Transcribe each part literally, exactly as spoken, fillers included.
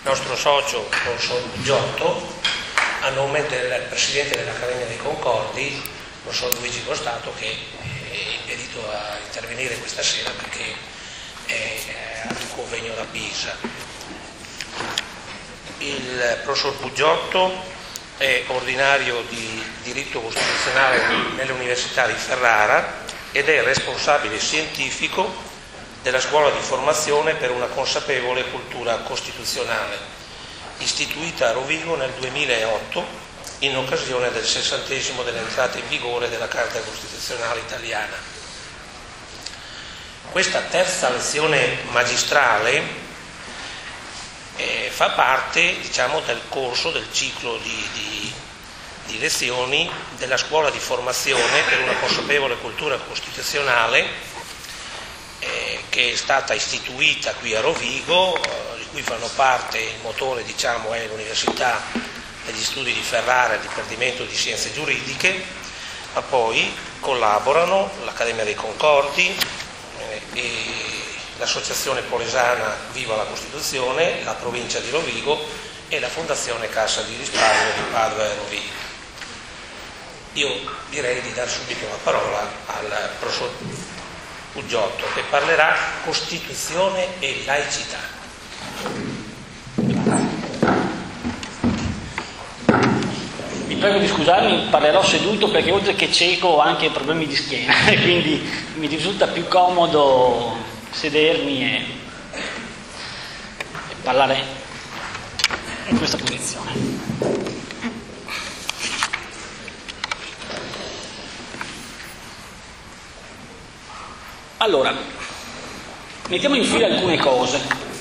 nostro socio, il professor Bugiotto, a nome del Presidente dell'Accademia dei Concordi, il professor Luigi Costato, che è impedito a intervenire questa sera perché è al convegno da Pisa. Il professor Bugiotto è ordinario di diritto costituzionale nell'Università di Ferrara ed è responsabile scientifico della scuola di formazione per una consapevole cultura costituzionale, istituita a Rovigo nel duemilaotto in occasione del sessantesimo dell'entrata in vigore della Carta Costituzionale italiana. Questa terza lezione magistrale eh, fa parte, diciamo, del corso del ciclo di, di, di lezioni della scuola di formazione per una consapevole cultura costituzionale eh, che è stata istituita qui a Rovigo, eh, di cui fanno parte, il motore, diciamo, è l'Università degli Studi di Ferrara e il Dipartimento di Scienze Giuridiche, ma poi collaborano l'Accademia dei Concordi eh, e l'Associazione Polesana Viva la Costituzione, la Provincia di Rovigo e la Fondazione Cassa di Risparmio di Padova e Rovigo. Io direi di dar subito la parola al professor Bugiotto, che parlerà Costituzione e laicità. Vi prego di scusarmi, parlerò seduto perché oltre che cieco ho anche problemi di schiena e quindi mi risulta più comodo sedermi e, e parlare in questa posizione. Allora, mettiamo in fila alcune cose.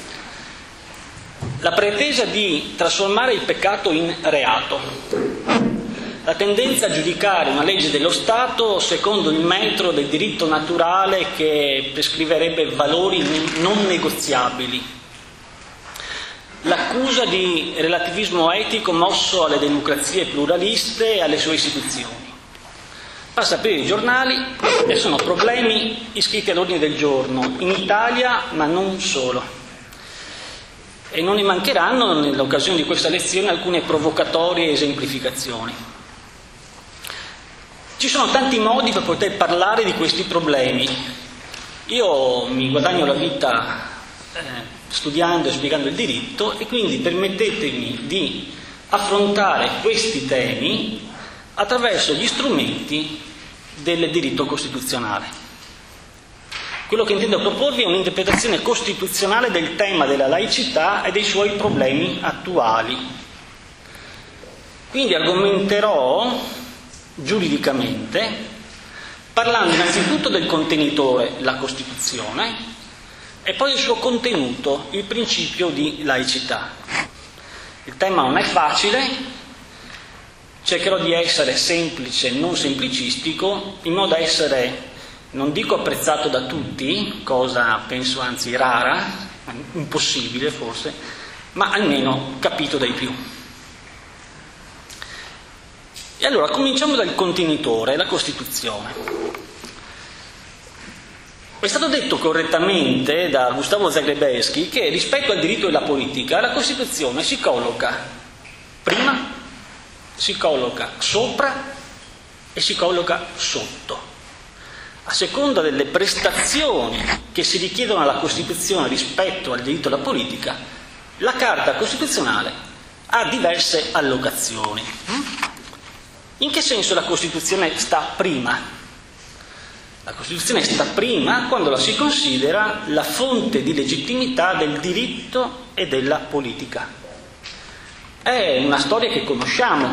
La pretesa di trasformare il peccato in reato, la tendenza a giudicare una legge dello Stato secondo il metro del diritto naturale che prescriverebbe valori non negoziabili, l'accusa di relativismo etico mosso alle democrazie pluraliste e alle sue istituzioni. Basta aprire i giornali e sono problemi iscritti all'ordine del giorno, in Italia ma non solo. E non ne mancheranno nell'occasione di questa lezione alcune provocatorie esemplificazioni. Ci sono tanti modi per poter parlare di questi problemi. Io mi guadagno la vita eh, studiando e spiegando il diritto e quindi permettetemi di affrontare questi temi attraverso gli strumenti del diritto costituzionale. Quello che intendo proporvi è un'interpretazione costituzionale del tema della laicità e dei suoi problemi attuali. Quindi argomenterò giuridicamente, parlando innanzitutto del contenitore, la Costituzione, e poi del suo contenuto, il principio di laicità. Il tema non è facile. Cercherò di essere semplice, non semplicistico, in modo da essere, non dico apprezzato da tutti, cosa penso anzi rara, impossibile forse, ma almeno capito dai più. E allora cominciamo dal contenitore, la Costituzione. È stato detto correttamente da Gustavo Zagrebelsky che rispetto al diritto della politica la Costituzione si colloca prima, si colloca sopra e si colloca sotto. A seconda delle prestazioni che si richiedono alla Costituzione rispetto al diritto alla politica, la Carta Costituzionale ha diverse allocazioni. In che senso la Costituzione sta prima? La Costituzione sta prima quando la si considera la fonte di legittimità del diritto e della politica. È una storia che conosciamo,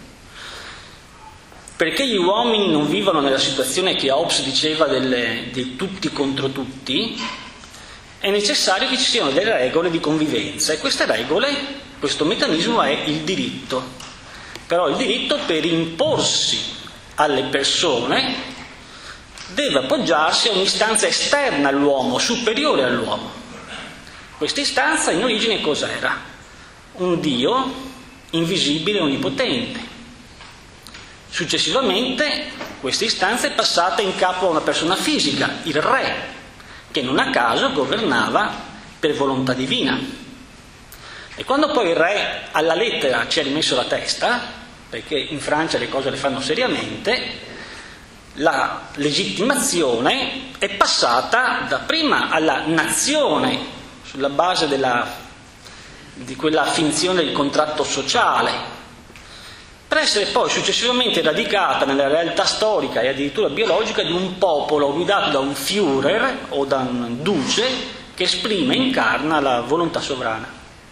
perché gli uomini non vivono nella situazione che Hobbes diceva delle, di tutti contro tutti, è necessario che ci siano delle regole di convivenza e queste regole, questo meccanismo è il diritto. Però il diritto, per imporsi alle persone, deve appoggiarsi a un'istanza esterna all'uomo, superiore all'uomo. Questa istanza in origine cos'era? Un Dio invisibile e onnipotente. Successivamente questa istanza è passata in capo a una persona fisica, il re, che non a caso governava per volontà divina. E quando poi il re alla lettera ci ha rimesso la testa, perché in Francia le cose le fanno seriamente, la legittimazione è passata dapprima alla nazione, sulla base della, di quella finzione del contratto sociale, per essere poi successivamente radicata nella realtà storica e addirittura biologica di un popolo guidato da un Führer o da un duce che esprime e incarna la volontà sovrana.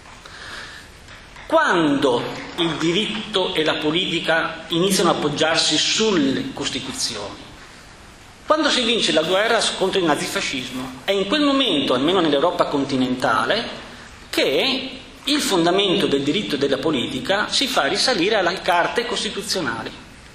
Quando il diritto e la politica iniziano a appoggiarsi sulle Costituzioni? Quando si vince la guerra contro il nazifascismo. È in quel momento, almeno nell'Europa continentale, che il fondamento del diritto e della politica si fa risalire alle carte costituzionali.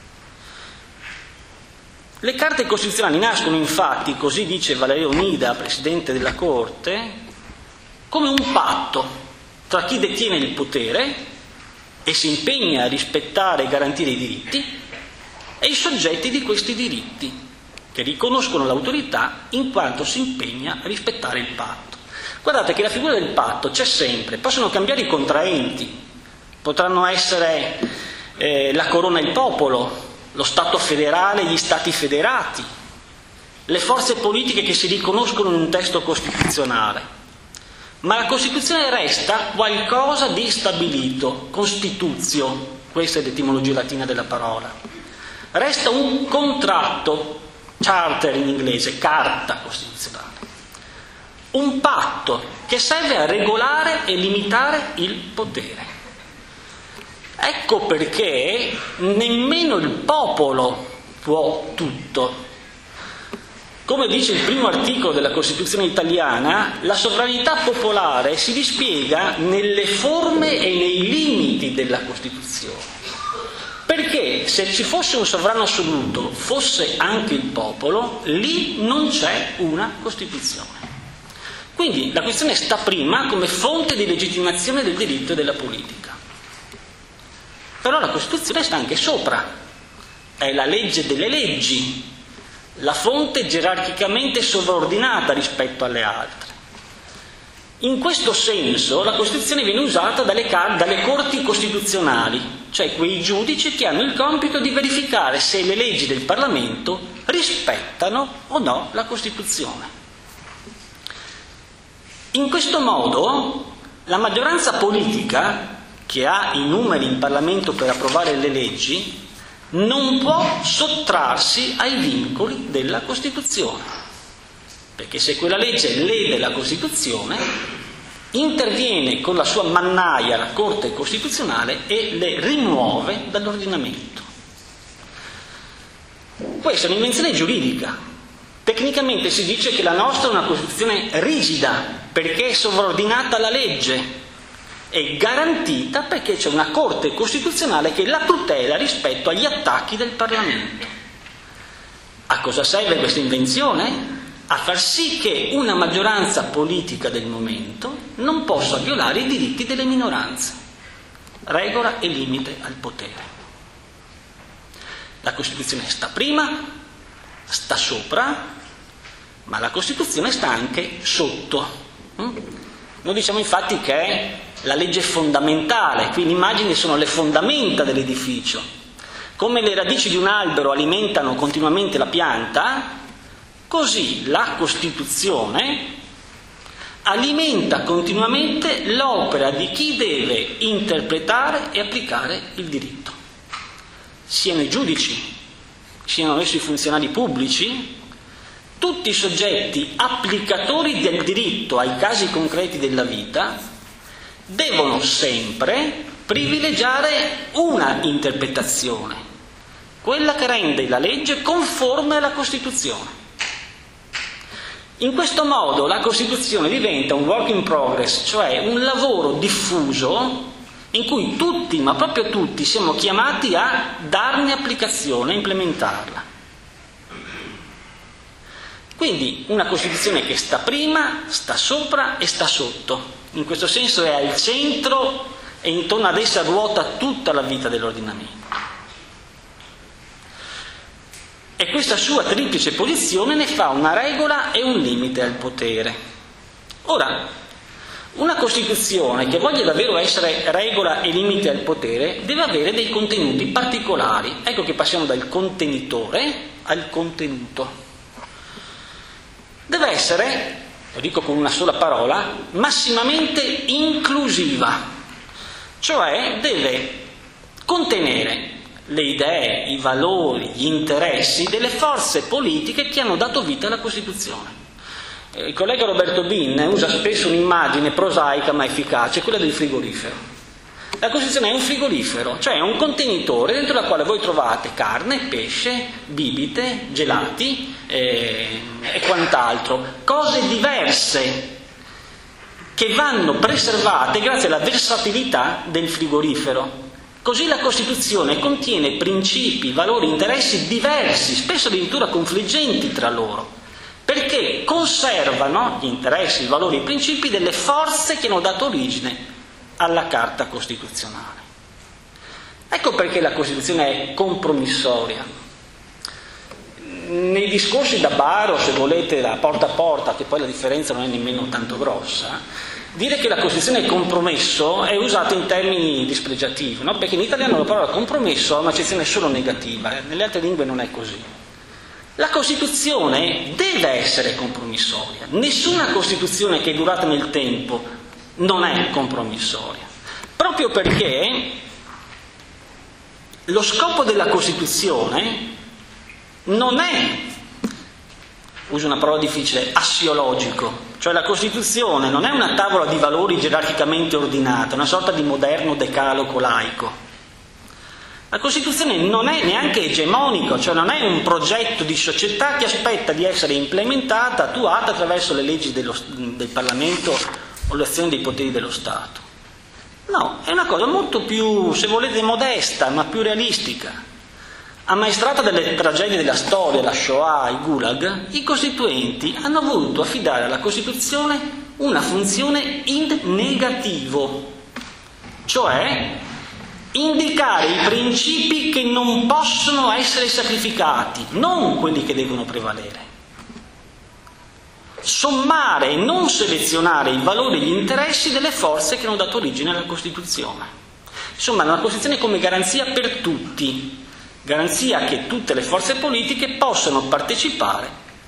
Le carte costituzionali nascono infatti, così dice Valerio Onida, presidente della Corte, come un patto tra chi detiene il potere e si impegna a rispettare e garantire i diritti e i soggetti di questi diritti, che riconoscono l'autorità in quanto si impegna a rispettare il patto. Guardate che la figura del patto c'è sempre, possono cambiare i contraenti, potranno essere eh, la corona e il popolo, lo Stato federale e gli Stati federati, le forze politiche che si riconoscono in un testo costituzionale, ma la Costituzione resta qualcosa di stabilito, constitutio, questa è l'etimologia latina della parola, resta un contratto, charter in inglese, carta costituzionale. Un patto che serve a regolare e limitare il potere. Ecco perché nemmeno il popolo può tutto. Come dice il primo articolo della Costituzione italiana, la sovranità popolare si dispiega nelle forme e nei limiti della Costituzione. Perché se ci fosse un sovrano assoluto, fosse anche il popolo, lì non c'è una Costituzione. Quindi la questione sta prima come fonte di legittimazione del diritto e della politica. Però la Costituzione sta anche sopra, è la legge delle leggi, la fonte gerarchicamente sovraordinata rispetto alle altre. In questo senso la Costituzione viene usata dalle, dalle corti costituzionali, cioè quei giudici che hanno il compito di verificare se le leggi del Parlamento rispettano o no la Costituzione. In questo modo la maggioranza politica, che ha i numeri in Parlamento per approvare le leggi, non può sottrarsi ai vincoli della Costituzione, perché se quella legge lede la Costituzione, interviene con la sua mannaia la Corte Costituzionale e le rimuove dall'ordinamento. Questa è un'invenzione giuridica. Tecnicamente si dice che la nostra è una Costituzione rigida, perché è sovraordinata alla legge, è garantita perché c'è una Corte Costituzionale che la tutela rispetto agli attacchi del Parlamento. A cosa serve questa invenzione? A far sì che una maggioranza politica del momento non possa violare i diritti delle minoranze. Regola e limite al potere. La Costituzione sta prima, sta sopra, ma la Costituzione sta anche sotto. Noi diciamo infatti che è la legge fondamentale, qui le immagini sono le fondamenta dell'edificio. Come le radici di un albero alimentano continuamente la pianta, così la Costituzione alimenta continuamente l'opera di chi deve interpretare e applicare il diritto. Siano i giudici, siano essi i funzionari pubblici, tutti i soggetti applicatori del diritto ai casi concreti della vita devono sempre privilegiare una interpretazione, quella che rende la legge conforme alla Costituzione. In questo modo la Costituzione diventa un work in progress, cioè un lavoro diffuso in cui tutti, ma proprio tutti, siamo chiamati a darne applicazione e implementarla. Quindi una Costituzione che sta prima, sta sopra e sta sotto. In questo senso è al centro e intorno ad essa ruota tutta la vita dell'ordinamento. E questa sua triplice posizione ne fa una regola e un limite al potere. Ora, Una Costituzione che voglia davvero essere regola e limite al potere deve avere dei contenuti particolari. Ecco che passiamo dal contenitore al contenuto. Deve essere, lo dico con una sola parola, massimamente inclusiva, cioè deve contenere le idee, i valori, gli interessi delle forze politiche che hanno dato vita alla Costituzione. Il collega Roberto Bin usa spesso un'immagine prosaica ma efficace, quella del frigorifero. La Costituzione è un frigorifero, cioè è un contenitore dentro il quale voi trovate carne, pesce, bibite, gelati eh, e quant'altro, cose diverse che vanno preservate grazie alla versatilità del frigorifero. Così la Costituzione contiene principi, valori, interessi diversi, spesso addirittura confliggenti tra loro, perché conservano gli interessi, i valori e i principi delle forze che hanno dato origine alla Carta Costituzionale. Ecco perché la Costituzione è compromissoria. Nei discorsi da bar o, se volete, da porta a porta, che poi la differenza non è nemmeno tanto grossa, dire che la Costituzione è compromesso è usato in termini dispregiativi, no? Perché in italiano la parola compromesso ha un'accezione solo negativa, eh? Nelle altre lingue non è così. La Costituzione deve essere compromissoria. Nessuna Costituzione che è durata nel tempo non è compromissoria, proprio perché lo scopo della Costituzione non è, uso una parola difficile, assiologico, cioè la Costituzione non è una tavola di valori gerarchicamente ordinata, una sorta di moderno decalogo laico. La Costituzione non è neanche egemonico, cioè non è un progetto di società che aspetta di essere implementata, attuata attraverso le leggi dello, del Parlamento o l'azione dei poteri dello Stato. No, è una cosa molto più, se volete, modesta, ma più realistica. Ammaestrata dalle tragedie della storia, la Shoah, i Gulag, i costituenti hanno voluto affidare alla Costituzione una funzione in negativo, cioè indicare i principi che non possono essere sacrificati, non quelli che devono prevalere. Sommare e non selezionare i valori e gli interessi delle forze che hanno dato origine alla Costituzione. Insomma, una Costituzione come garanzia per tutti, garanzia che tutte le forze politiche possano partecipare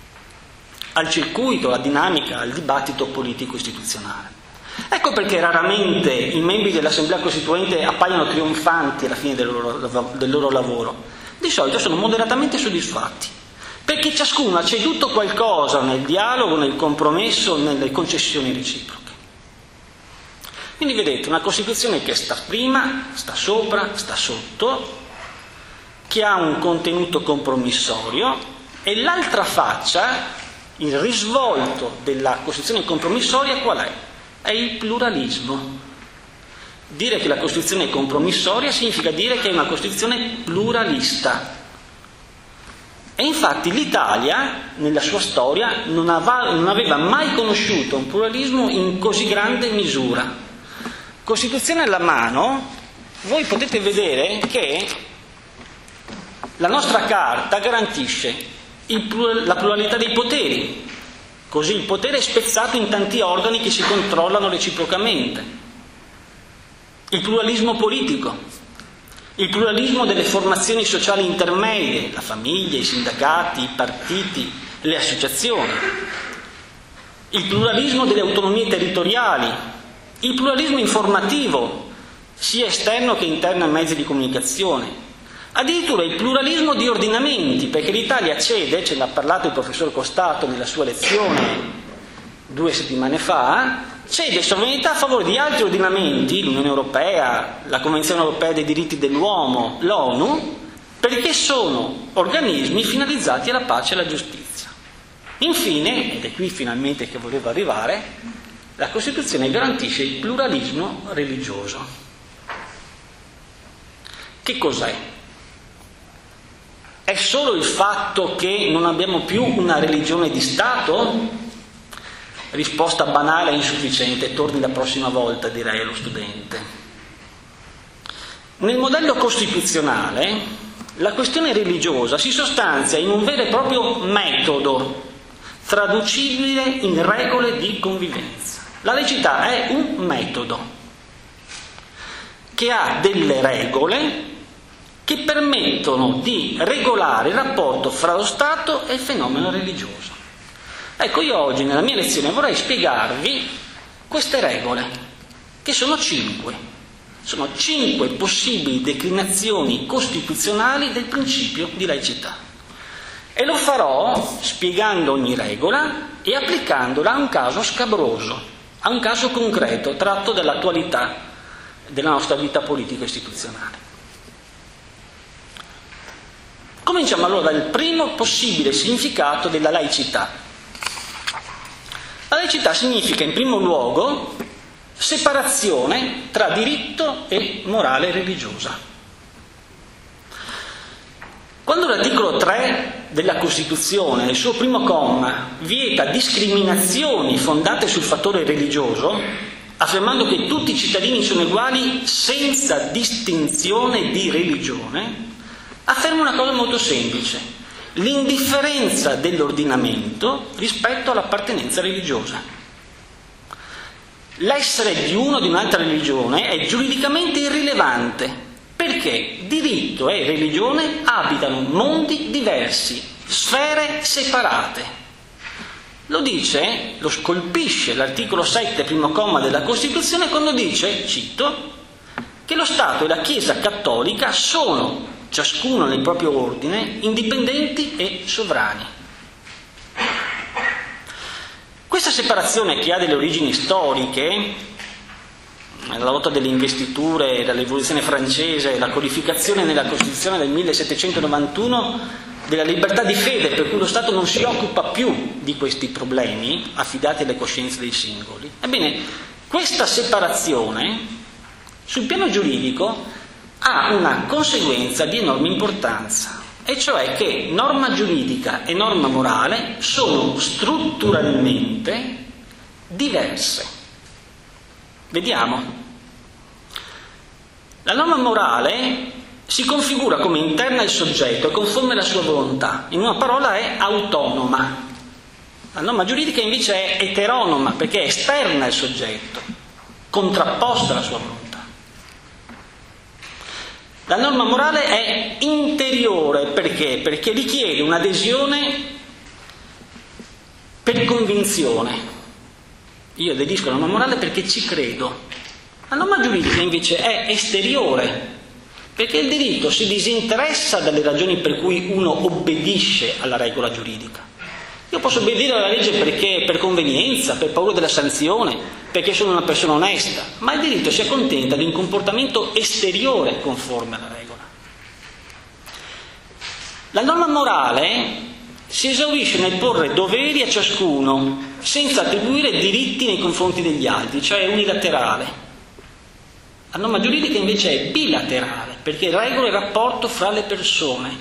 al circuito, alla dinamica, al dibattito politico istituzionale. Ecco perché raramente i membri dell'Assemblea Costituente appaiono trionfanti alla fine del loro, del loro lavoro. Di solito sono moderatamente soddisfatti, perché ciascuno ha ceduto qualcosa nel dialogo, nel compromesso, nelle concessioni reciproche. Quindi vedete, una Costituzione che sta prima, sta sopra, sta sotto, che ha un contenuto compromissorio, e l'altra faccia, il risvolto della Costituzione compromissoria qual è? È il pluralismo. Dire che la Costituzione è compromissoria significa dire che è una Costituzione pluralista. E infatti l'Italia, nella sua storia, non aveva mai conosciuto un pluralismo in così grande misura. Costituzione alla mano, voi potete vedere che la nostra Carta garantisce il, la pluralità dei poteri. Così il potere è spezzato in tanti organi che si controllano reciprocamente. Il pluralismo politico, il pluralismo delle formazioni sociali intermedie, la famiglia, i sindacati, i partiti, le associazioni, il pluralismo delle autonomie territoriali, il pluralismo informativo, sia esterno che interno ai mezzi di comunicazione. Addirittura il pluralismo di ordinamenti, perché l'Italia cede, ce l'ha parlato il professor Costato nella sua lezione due settimane fa, cede sovranità a favore di altri ordinamenti, l'Unione Europea, la Convenzione Europea dei diritti dell'uomo, l'ONU, perché sono organismi finalizzati alla pace e alla giustizia. Infine, ed è qui finalmente che volevo arrivare, la Costituzione garantisce il pluralismo religioso. Che cos'è? È solo il fatto che non abbiamo più una religione di Stato? Risposta banale e insufficiente, torni la prossima volta, direi allo studente. Nel modello costituzionale la questione religiosa si sostanzia in un vero e proprio metodo, traducibile in regole di convivenza. La laicità è un metodo che ha delle regole che permettono di regolare il rapporto fra lo Stato e il fenomeno religioso. Ecco, io oggi nella mia lezione vorrei spiegarvi queste regole, che sono cinque. Sono cinque possibili declinazioni costituzionali del principio di laicità. E lo farò spiegando ogni regola e applicandola a un caso scabroso, a un caso concreto tratto dall'attualità della nostra vita politico-istituzionale. Cominciamo allora dal primo possibile significato della laicità. La laicità significa in primo luogo separazione tra diritto e morale religiosa. Quando l'articolo tre della Costituzione, nel suo primo comma, vieta discriminazioni fondate sul fattore religioso, affermando che tutti i cittadini sono uguali senza distinzione di religione, afferma una cosa molto semplice: l'indifferenza dell'ordinamento rispetto all'appartenenza religiosa. L'essere di uno o di un'altra religione è giuridicamente irrilevante, perché diritto e religione abitano mondi diversi, sfere separate. Lo dice, lo scolpisce l'articolo sette, primo comma della Costituzione, quando dice, cito, che lo Stato e la Chiesa cattolica sono, ciascuno nel proprio ordine, indipendenti e sovrani. Questa separazione, che ha delle origini storiche, la lotta delle investiture, la rivoluzione francese, la codificazione nella Costituzione del millesettecentonovantuno della libertà di fede, per cui lo Stato non si occupa più di questi problemi affidati alle coscienze dei singoli. Ebbene, questa separazione sul piano giuridico ha una conseguenza di enorme importanza, e cioè che norma giuridica e norma morale sono strutturalmente diverse. Vediamo. La norma morale si configura come interna al soggetto e conforme alla sua volontà. In una parola è autonoma. La norma giuridica invece è eteronoma, perché è esterna al soggetto, contrapposta alla sua volontà. La norma morale è interiore, perché? Perché richiede un'adesione per convinzione. Io aderisco alla norma morale perché ci credo. La norma giuridica invece è esteriore, perché il diritto si disinteressa dalle ragioni per cui uno obbedisce alla regola giuridica. Io posso obbedire alla legge perché per convenienza, per paura della sanzione, perché sono una persona onesta, ma il diritto si accontenta di un comportamento esteriore conforme alla regola. La norma morale si esaurisce nel porre doveri a ciascuno, senza attribuire diritti nei confronti degli altri, cioè è unilaterale. La norma giuridica invece è bilaterale, perché regola il rapporto fra le persone.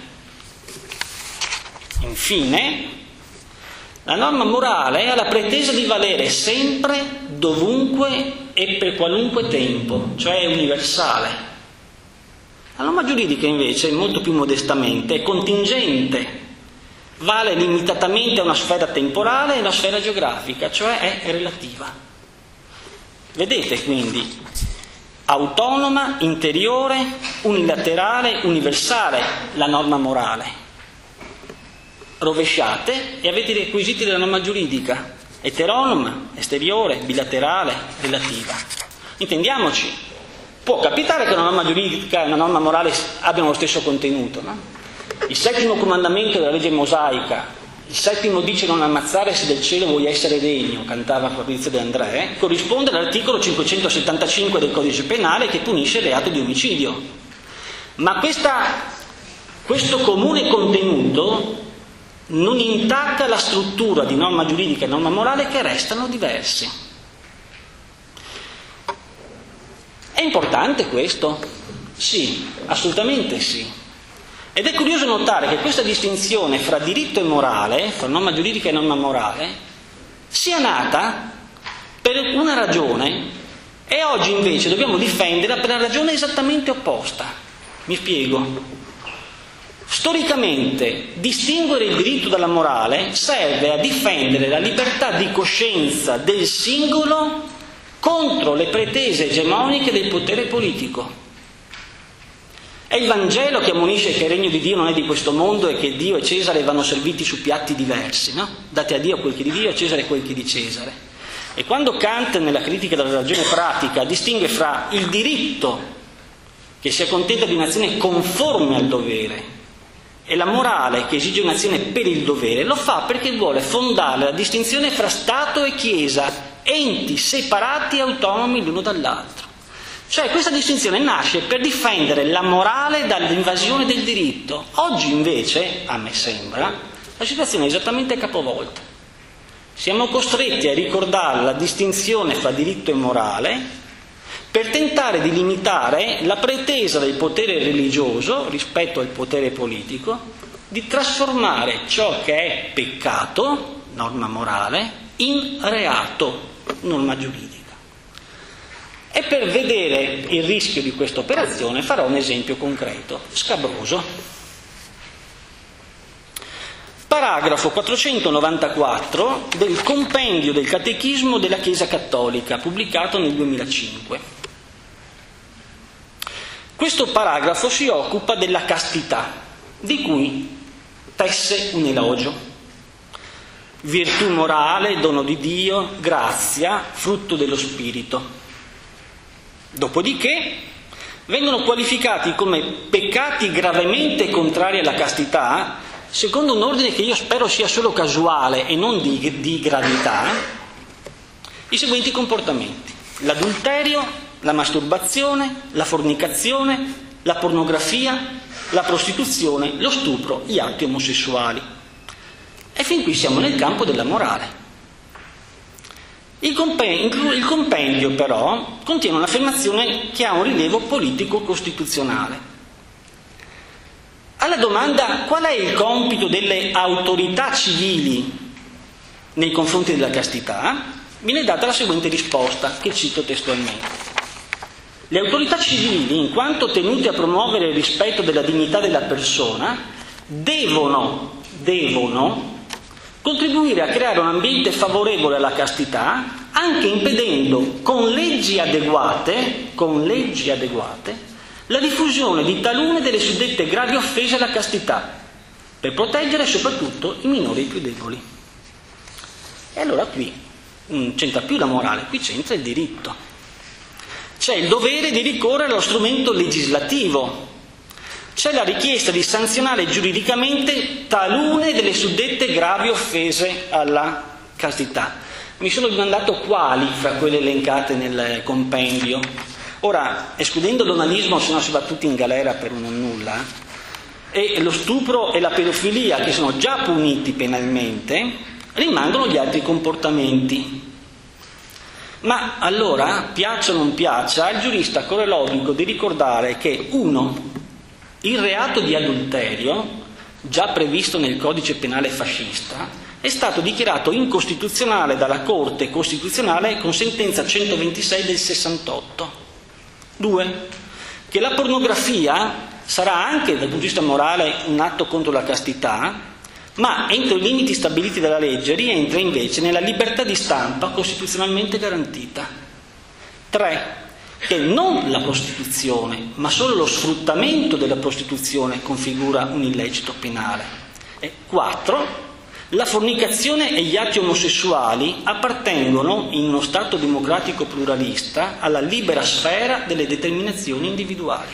Infine, la norma morale ha la pretesa di valere sempre, dovunque e per qualunque tempo, cioè è universale. La norma giuridica invece, molto più modestamente, è contingente, vale limitatamente a una sfera temporale e a una sfera geografica, cioè è relativa. Vedete quindi, autonoma, interiore, unilaterale, universale la norma morale. Rovesciate e avete i requisiti della norma giuridica: eteronoma, esteriore, bilaterale, relativa. Intendiamoci, può capitare che una norma giuridica e una norma morale abbiano lo stesso contenuto, no? Il settimo comandamento della legge mosaica, il settimo dice non ammazzare se del cielo vuoi essere degno, cantava Fabrizio De André, corrisponde all'articolo cinquecentosettantacinque del codice penale che punisce il reato di omicidio. Ma questa, questo comune contenuto non intacca la struttura di norma giuridica e norma morale, che restano diversi. È importante questo? Sì, assolutamente sì. Ed è curioso notare che questa distinzione fra diritto e morale, fra norma giuridica e norma morale, sia nata per una ragione e oggi invece dobbiamo difenderla per la ragione esattamente opposta. Mi spiego. Storicamente, distinguere il diritto dalla morale serve a difendere la libertà di coscienza del singolo contro le pretese egemoniche del potere politico. È il Vangelo che ammonisce che il regno di Dio non è di questo mondo e che Dio e Cesare vanno serviti su piatti diversi, no? Date a Dio quel che è di Dio e a Cesare quel che è di Cesare. E quando Kant, nella critica della ragione pratica, distingue fra il diritto, che si accontenta di un'azione conforme al dovere, e la morale, che esige un'azione per il dovere, lo fa perché vuole fondare la distinzione fra Stato e Chiesa, enti separati e autonomi l'uno dall'altro. Cioè questa distinzione nasce per difendere la morale dall'invasione del diritto. Oggi invece, a me sembra, la situazione è esattamente capovolta. Siamo costretti a ricordare la distinzione fra diritto e morale per tentare di limitare la pretesa del potere religioso rispetto al potere politico di trasformare ciò che è peccato, norma morale, in reato, norma giuridica. E per vedere il rischio di questa operazione farò un esempio concreto, scabroso. Paragrafo quattrocentonovantaquattro del Compendio del Catechismo della Chiesa Cattolica, pubblicato nel duemilacinque. Questo paragrafo si occupa della castità, di cui tesse un elogio. Virtù morale, dono di Dio, grazia, frutto dello Spirito. Dopodiché vengono qualificati come peccati gravemente contrari alla castità, secondo un ordine che io spero sia solo casuale e non di, di gravità, i seguenti comportamenti: l'adulterio, la masturbazione, la fornicazione, la pornografia, la prostituzione, lo stupro, gli atti omosessuali. E fin qui siamo nel campo della morale. Il compendio, il compendio però contiene un'affermazione che ha un rilievo politico-costituzionale. Alla domanda qual è il compito delle autorità civili nei confronti della castità, viene data la seguente risposta, che cito testualmente. Le autorità civili, in quanto tenute a promuovere il rispetto della dignità della persona, devono, devono contribuire a creare un ambiente favorevole alla castità, anche impedendo con leggi adeguate, con leggi adeguate, la diffusione di talune delle suddette gravi offese alla castità, per proteggere soprattutto i minori e i più deboli. E allora qui non c'entra più la morale, qui c'entra il diritto. C'è il dovere di ricorrere allo strumento legislativo. C'è la richiesta di sanzionare giuridicamente talune delle suddette gravi offese alla castità. Mi sono domandato quali fra quelle elencate nel compendio. Ora, escludendo l'onanismo, se no si va tutti in galera per un non nulla, e lo stupro e la pedofilia, che sono già puniti penalmente, rimangono gli altri comportamenti. Ma allora, piaccia o non piaccia, il giurista corre l'obbligo di ricordare che, uno, il reato di adulterio, già previsto nel codice penale fascista, è stato dichiarato incostituzionale dalla Corte Costituzionale con sentenza centoventisei del sessantotto. Due, che la pornografia sarà anche dal punto di vista morale un atto contro la castità, ma entro i limiti stabiliti dalla legge rientra invece nella libertà di stampa costituzionalmente garantita. Tre, che non la prostituzione, ma solo lo sfruttamento della prostituzione configura un illecito penale. E quattro, la fornicazione e gli atti omosessuali appartengono, in uno Stato democratico pluralista, alla libera sfera delle determinazioni individuali.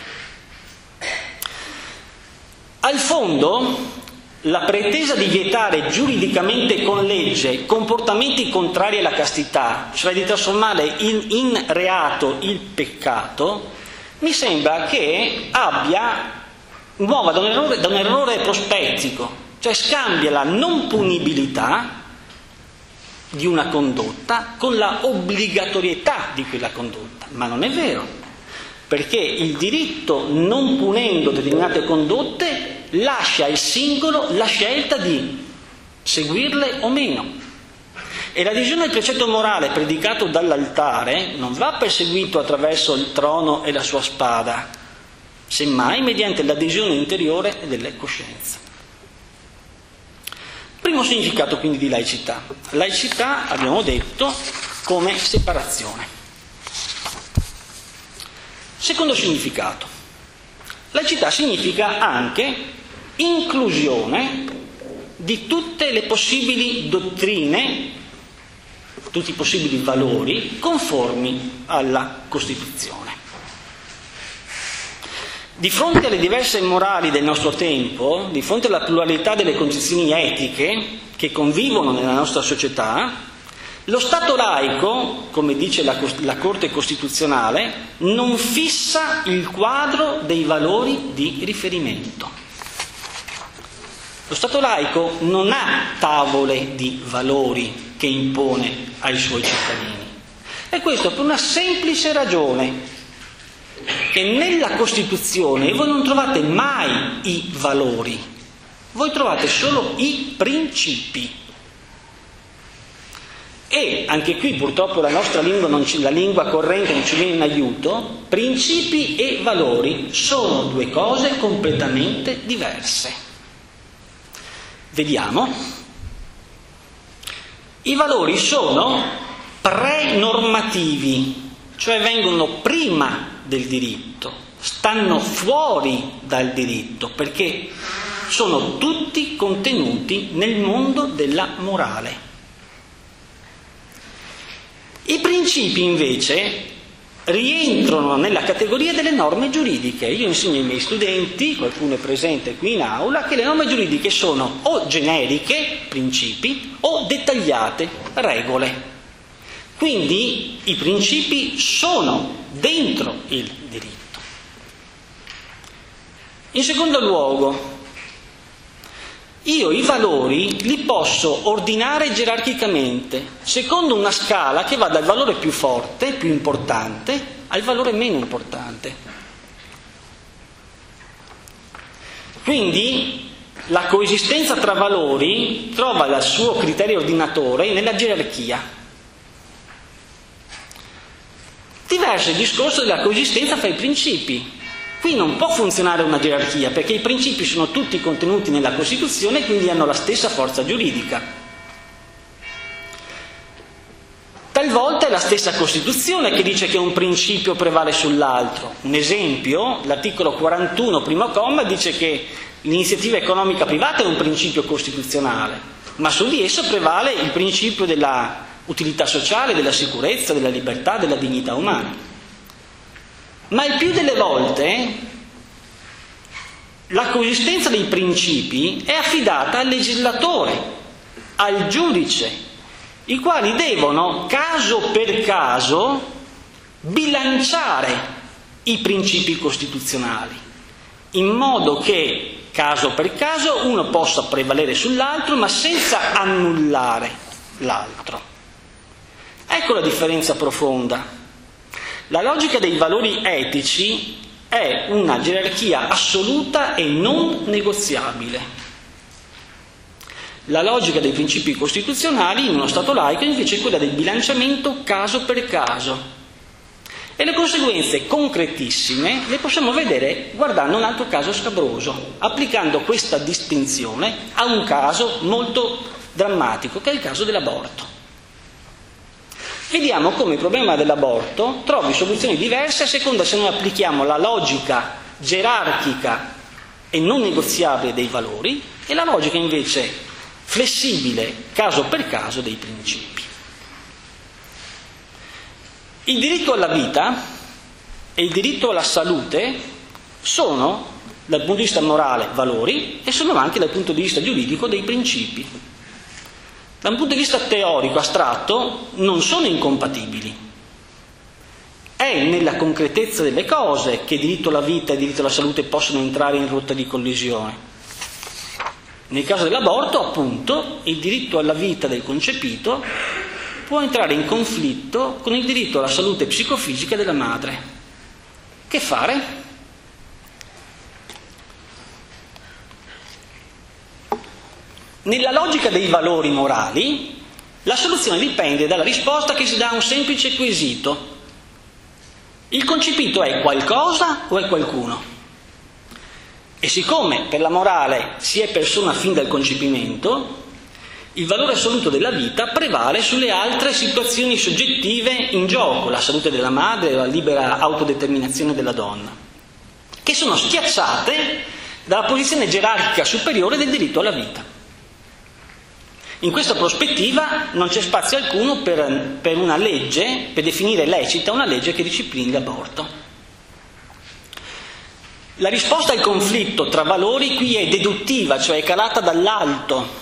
Al fondo, la pretesa di vietare giuridicamente con legge comportamenti contrari alla castità, cioè di trasformare in, in reato il peccato, mi sembra che abbia, muova da un errore, da un errore prospettico, cioè scambia la non punibilità di una condotta con la obbligatorietà di quella condotta, ma non è vero, perché il diritto, non punendo determinate condotte, lascia al singolo la scelta di seguirle o meno. E l'adesione al precetto morale predicato dall'altare non va perseguito attraverso il trono e la sua spada, semmai mediante l'adesione interiore delle coscienze. Primo significato quindi di laicità. Laicità, abbiamo detto, come separazione. Secondo significato. Laicità significa anche inclusione di tutte le possibili dottrine, tutti i possibili valori conformi alla Costituzione. Di fronte alle diverse morali del nostro tempo, di fronte alla pluralità delle concezioni etiche che convivono nella nostra società, lo Stato laico, come dice la, la Corte Costituzionale, non fissa il quadro dei valori di riferimento. Lo Stato laico non ha tavole di valori che impone ai suoi cittadini. E questo per una semplice ragione, che nella Costituzione voi non trovate mai i valori, voi trovate solo i principi. E anche qui purtroppo la nostra lingua, non ci, la lingua corrente non ci viene in aiuto. Principi e valori sono due cose completamente diverse. Vediamo. I valori sono prenormativi, cioè vengono prima del diritto, stanno fuori dal diritto, perché sono tutti contenuti nel mondo della morale. I principi invece rientrano nella categoria delle norme giuridiche. Io insegno ai miei studenti, qualcuno è presente qui in aula, che le norme giuridiche sono o generiche, principi, o dettagliate, regole. Quindi i principi sono dentro il diritto. In secondo luogo, io i valori li posso ordinare gerarchicamente, secondo una scala che va dal valore più forte, più importante, al valore meno importante. Quindi la coesistenza tra valori trova il suo criterio ordinatore nella gerarchia. Diverso il discorso della coesistenza fra i principi. Qui non può funzionare una gerarchia, perché i principi sono tutti contenuti nella Costituzione e quindi hanno la stessa forza giuridica. Talvolta è la stessa Costituzione che dice che un principio prevale sull'altro. Un esempio, l'articolo quarantuno, primo comma, dice che l'iniziativa economica privata è un principio costituzionale, ma su di esso prevale il principio della utilità sociale, della sicurezza, della libertà, della dignità umana. Ma il più delle volte la coesistenza dei principi è affidata al legislatore, al giudice, i quali devono, caso per caso, bilanciare i principi costituzionali, in modo che, caso per caso, uno possa prevalere sull'altro, ma senza annullare l'altro. Ecco la differenza profonda. La logica dei valori etici è una gerarchia assoluta e non negoziabile. La logica dei principi costituzionali in uno Stato laico invece è quella del bilanciamento caso per caso. E le conseguenze concretissime le possiamo vedere guardando un altro caso scabroso, applicando questa distinzione a un caso molto drammatico, che è il caso dell'aborto. Vediamo come il problema dell'aborto trovi soluzioni diverse a seconda se noi applichiamo la logica gerarchica e non negoziabile dei valori e la logica invece flessibile, caso per caso, dei principi. Il diritto alla vita e il diritto alla salute sono, dal punto di vista morale, valori e sono anche dal punto di vista giuridico dei principi. Da un punto di vista teorico, astratto, non sono incompatibili. È nella concretezza delle cose che il diritto alla vita e il diritto alla salute possono entrare in rotta di collisione. Nel caso dell'aborto, appunto, il diritto alla vita del concepito può entrare in conflitto con il diritto alla salute psicofisica della madre. Che fare? Nella logica dei valori morali, la soluzione dipende dalla risposta che si dà a un semplice quesito. Il concepito è qualcosa o è qualcuno? E siccome per la morale si è persona fin dal concepimento, il valore assoluto della vita prevale sulle altre situazioni soggettive in gioco, la salute della madre e la libera autodeterminazione della donna, che sono schiacciate dalla posizione gerarchica superiore del diritto alla vita. In questa prospettiva non c'è spazio alcuno per, per una legge, per definire lecita una legge che disciplini l'aborto. La risposta al conflitto tra valori qui è deduttiva, cioè è calata dall'alto.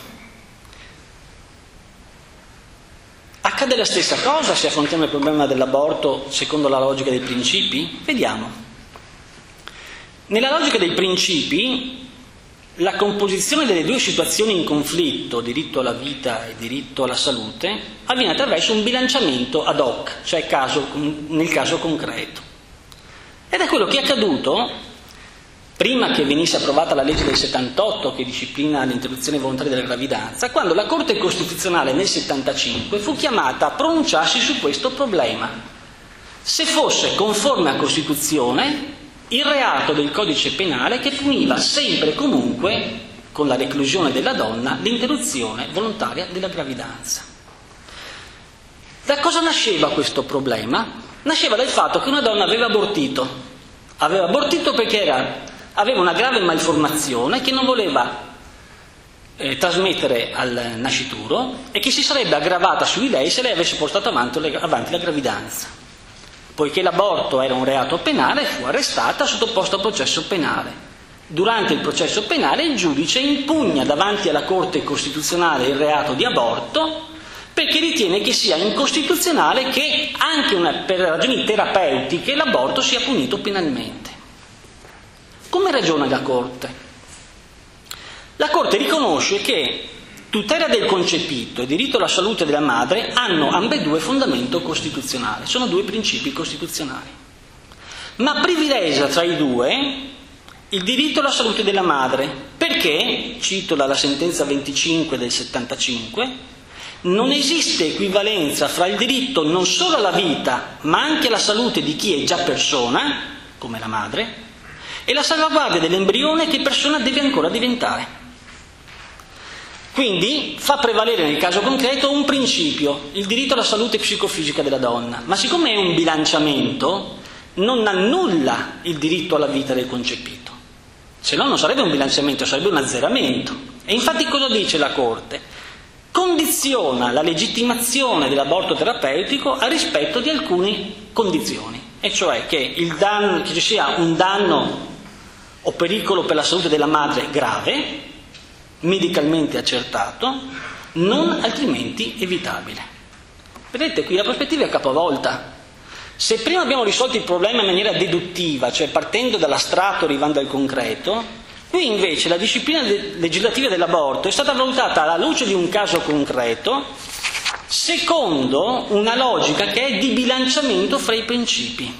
Accade la stessa cosa se affrontiamo il problema dell'aborto secondo la logica dei principi? Vediamo. Nella logica dei principi, la composizione delle due situazioni in conflitto, diritto alla vita e diritto alla salute, avviene attraverso un bilanciamento ad hoc, cioè caso, nel caso concreto. Ed è quello che è accaduto prima che venisse approvata la legge del settantotto che disciplina l'interruzione volontaria della gravidanza, quando la Corte Costituzionale nel settantacinque fu chiamata a pronunciarsi su questo problema. Se fosse conforme a Costituzione il reato del codice penale che puniva sempre e comunque, con la reclusione della donna, l'interruzione volontaria della gravidanza. Da cosa nasceva questo problema? Nasceva dal fatto che una donna aveva abortito. Aveva abortito perché era... aveva una grave malformazione che non voleva eh, trasmettere al nascituro e che si sarebbe aggravata su di lei se lei avesse portato avanti, avanti la gravidanza. Poiché l'aborto era un reato penale, fu arrestata, sottoposta a processo penale. Durante il processo penale il giudice impugna davanti alla Corte Costituzionale il reato di aborto perché ritiene che sia incostituzionale che anche una, per ragioni terapeutiche l'aborto sia punito penalmente. Come ragiona la Corte? La Corte riconosce che tutela del concepito e diritto alla salute della madre hanno ambedue fondamento costituzionale, sono due principi costituzionali, ma privilegia tra i due il diritto alla salute della madre perché, cito dalla sentenza venticinque del settantacinque, non esiste equivalenza fra il diritto non solo alla vita ma anche alla salute di chi è già persona, come la madre, e la salvaguardia dell'embrione che persona deve ancora diventare. Quindi fa prevalere nel caso concreto un principio, il diritto alla salute psicofisica della donna, ma siccome è un bilanciamento non annulla il diritto alla vita del concepito, se no non sarebbe un bilanciamento, sarebbe un azzeramento. E infatti cosa dice la Corte? Condiziona la legittimazione dell'aborto terapeutico al rispetto di alcune condizioni, e cioè che, il danno, che ci sia un danno o pericolo per la salute della madre grave, medicalmente accertato, non altrimenti evitabile. Vedete, qui la prospettiva è capovolta. Se prima abbiamo risolto il problema in maniera deduttiva, cioè partendo dall'astratto arrivando al concreto, qui invece la disciplina legislativa dell'aborto è stata valutata alla luce di un caso concreto secondo una logica che è di bilanciamento fra i principi.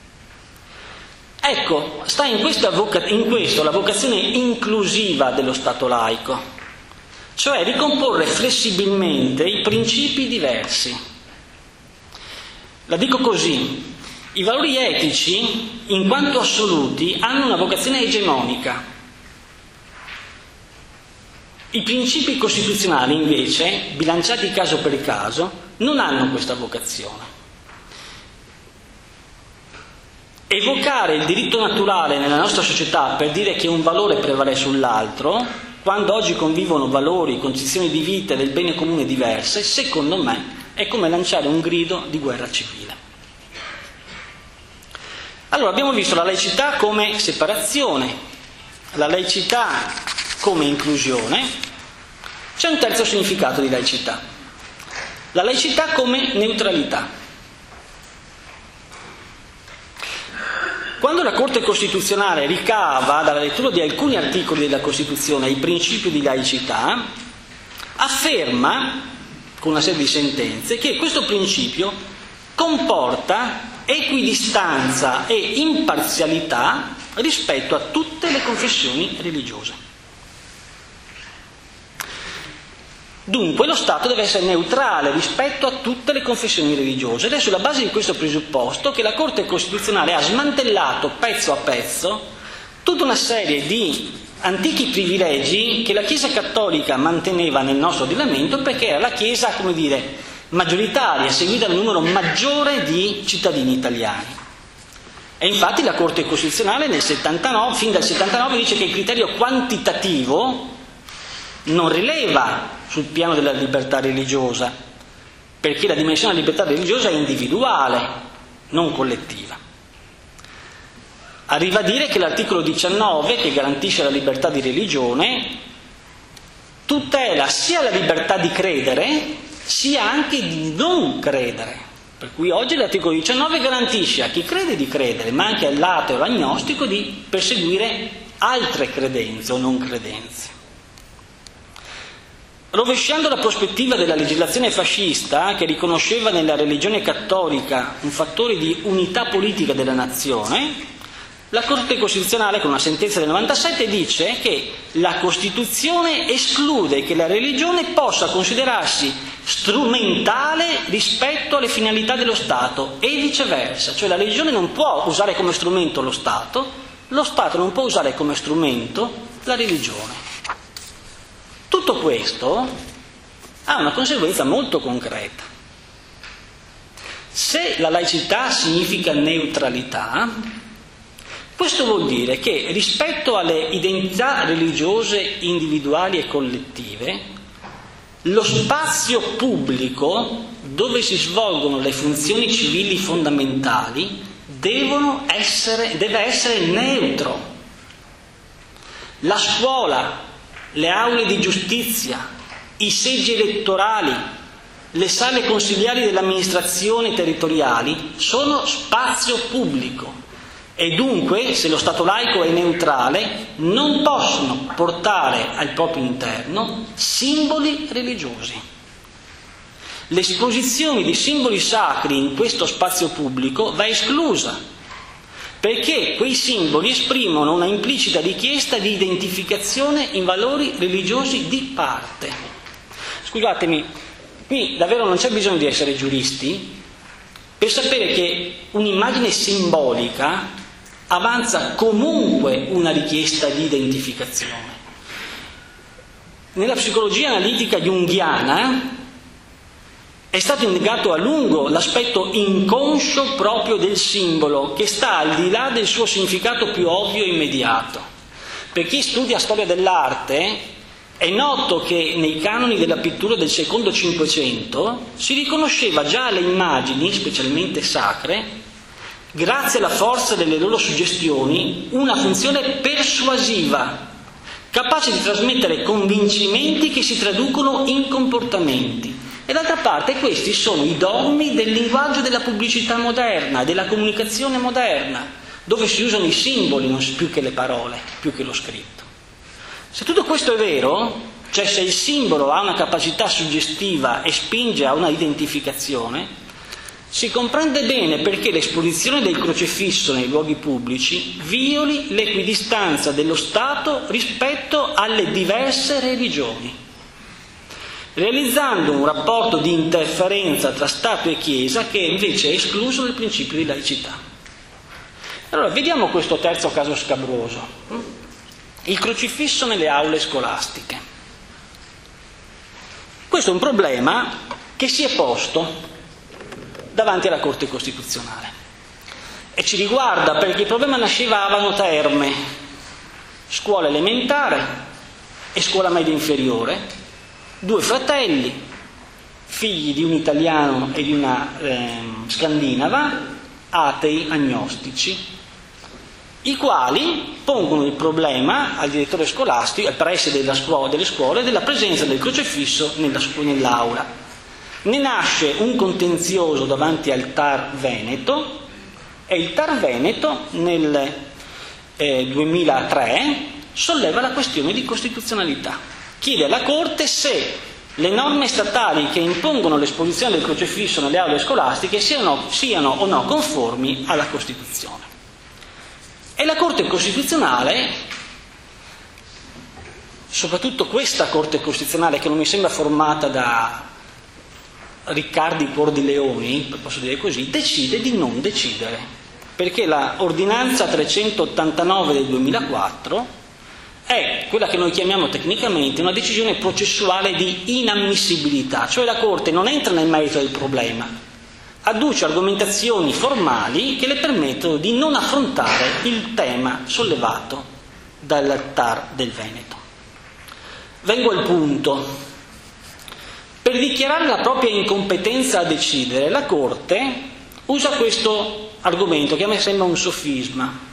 Ecco, sta in, questa voca- in questo la vocazione inclusiva dello Stato laico, cioè ricomporre flessibilmente i principi diversi. La dico così, i valori etici, in quanto assoluti, hanno una vocazione egemonica. I principi costituzionali, invece, bilanciati caso per caso, non hanno questa vocazione. Evocare il diritto naturale nella nostra società per dire che un valore prevale sull'altro, quando oggi convivono valori, condizioni di vita e del bene comune diverse, secondo me è come lanciare un grido di guerra civile. Allora, abbiamo visto la laicità come separazione, la laicità come inclusione. C'è un terzo significato di laicità, la laicità come neutralità. Quando la Corte Costituzionale ricava dalla lettura di alcuni articoli della Costituzione il principio di laicità, afferma, con una serie di sentenze, che questo principio comporta equidistanza e imparzialità rispetto a tutte le confessioni religiose. Dunque lo Stato deve essere neutrale rispetto a tutte le confessioni religiose ed è sulla base di questo presupposto che la Corte Costituzionale ha smantellato pezzo a pezzo tutta una serie di antichi privilegi che la Chiesa cattolica manteneva nel nostro ordinamento, perché era la Chiesa, come dire, maggioritaria, seguita da un numero maggiore di cittadini italiani. E infatti la Corte Costituzionale nel settantanove, fin dal settantanove, dice che il criterio quantitativo non rileva sul piano della libertà religiosa, perché la dimensione della libertà religiosa è individuale, non collettiva. Arriva a dire che l'articolo diciannove, che garantisce la libertà di religione, tutela sia la libertà di credere, sia anche di non credere. Per cui oggi l'articolo diciannove garantisce a chi crede di credere, ma anche all'ateo e all'agnostico di perseguire altre credenze o non credenze. Rovesciando la prospettiva della legislazione fascista, che riconosceva nella religione cattolica un fattore di unità politica della nazione, la Corte Costituzionale, con una sentenza del novantasette, dice che la Costituzione esclude che la religione possa considerarsi strumentale rispetto alle finalità dello Stato e viceversa, cioè la religione non può usare come strumento lo Stato, lo Stato non può usare come strumento la religione. Tutto questo ha una conseguenza molto concreta. Se la laicità significa neutralità, questo vuol dire che rispetto alle identità religiose individuali e collettive, lo spazio pubblico dove si svolgono le funzioni civili fondamentali devono essere, deve essere neutro. La scuola, le aule di giustizia, i seggi elettorali, le sale consigliari delle amministrazioni territoriali sono spazio pubblico. E dunque, se lo Stato laico è neutrale, non possono portare al proprio interno simboli religiosi. L'esposizione di simboli sacri in questo spazio pubblico va esclusa, perché quei simboli esprimono una implicita richiesta di identificazione in valori religiosi di parte. Scusatemi, qui davvero non c'è bisogno di essere giuristi per sapere che un'immagine simbolica avanza comunque una richiesta di identificazione. Nella psicologia analitica junghiana è stato indicato a lungo l'aspetto inconscio proprio del simbolo, che sta al di là del suo significato più ovvio e immediato. Per chi studia storia dell'arte è noto che nei canoni della pittura del secondo Cinquecento si riconosceva già alle immagini, specialmente sacre, grazie alla forza delle loro suggestioni, una funzione persuasiva, capace di trasmettere convincimenti che si traducono in comportamenti. E d'altra parte questi sono i dogmi del linguaggio della pubblicità moderna, della comunicazione moderna, dove si usano i simboli non più che le parole, più che lo scritto. Se tutto questo è vero, cioè se il simbolo ha una capacità suggestiva e spinge a una identificazione, si comprende bene perché l'esposizione del crocefisso nei luoghi pubblici violi l'equidistanza dello Stato rispetto alle diverse religioni, realizzando un rapporto di interferenza tra Stato e Chiesa che invece è escluso dal principio di laicità. Allora, vediamo questo terzo caso scabroso, il crocifisso nelle aule scolastiche. Questo è un problema che si è posto davanti alla Corte Costituzionale e ci riguarda perché il problema nasceva a Vano Terme, scuola elementare e scuola media inferiore, due fratelli, figli di un italiano e di una eh, scandinava, atei agnostici, i quali pongono il problema al direttore scolastico, al preside della scuola, delle scuole, della presenza del crocefisso nella, nell'aula. Ne nasce un contenzioso davanti al T A R Veneto e il T A R Veneto nel eh, duemilatré solleva la questione di costituzionalità. Chiede alla Corte se le norme statali che impongono l'esposizione del crocefisso nelle aule scolastiche siano, siano o no conformi alla Costituzione. E la Corte Costituzionale, soprattutto questa Corte Costituzionale che non mi sembra formata da Riccardi Cuor di Leoni, posso dire così, decide di non decidere. perché la ordinanza trecentottantanove del duemilaquattro è quella che noi chiamiamo tecnicamente una decisione processuale di inammissibilità, cioè la Corte non entra nel merito del problema, adduce argomentazioni formali che le permettono di non affrontare il tema sollevato dal T A R del Veneto. Vengo al punto. Per dichiarare la propria incompetenza a decidere, la Corte usa questo argomento che a me sembra un sofisma.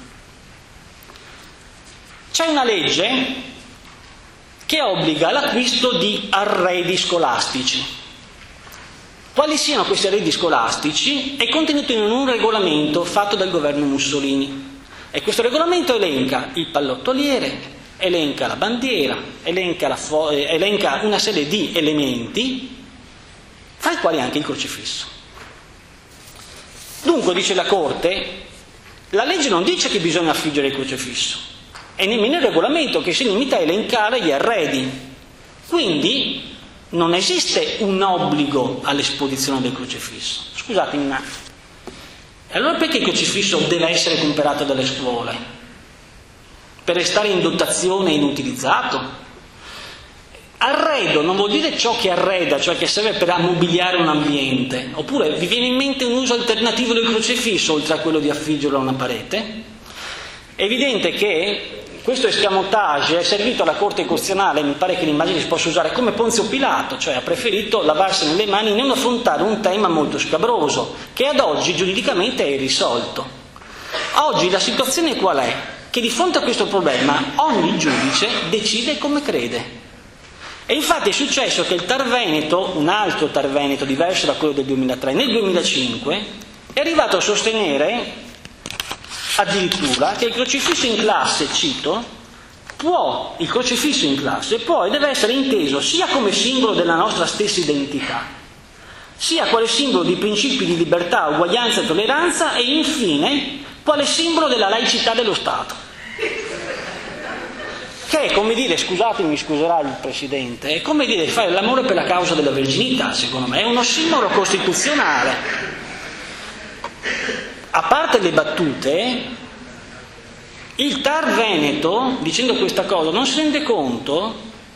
C'è una legge che obbliga l'acquisto di arredi scolastici. Quali siano questi arredi scolastici è contenuto in un regolamento fatto dal governo Mussolini. E questo regolamento elenca il pallottoliere, elenca la bandiera, elenca, la fo- elenca una serie di elementi, tra i quali anche il crocifisso. Dunque, dice la Corte, la legge non dice che bisogna affiggere il crocifisso, e nemmeno il regolamento che si limita a elencare gli arredi. Quindi non esiste un obbligo all'esposizione del crocifisso. Scusatemi un attimo. E allora perché il crocifisso deve essere comperato dalle scuole? Per restare in dotazione e inutilizzato? Arredo non vuol dire ciò che arreda, cioè che serve per ammobiliare un ambiente. Oppure vi viene in mente un uso alternativo del crocifisso oltre a quello di affiggerlo a una parete? È evidente che questo escamotage è servito alla Corte Costituzionale, mi pare che l'immagine si possa usare come Ponzio Pilato, cioè ha preferito lavarsene le mani e non affrontare un tema molto scabroso, che ad oggi giuridicamente è irrisolto. Oggi la situazione qual è? Che di fronte a questo problema ogni giudice decide come crede. E infatti è successo che il T A R Veneto, un altro T A R Veneto diverso da quello del duemilatré, nel duemilacinque è arrivato a sostenere addirittura che il crocifisso in classe, cito, può, il crocifisso in classe può e deve essere inteso sia come simbolo della nostra stessa identità, sia quale simbolo di principi di libertà, uguaglianza e tolleranza e infine quale simbolo della laicità dello Stato. Che è come dire, scusatemi, mi scuserà il Presidente, è come dire fare l'amore per la causa della verginità, secondo me, è uno simbolo costituzionale. A parte le battute, il T A R Veneto, dicendo questa cosa, non si rende conto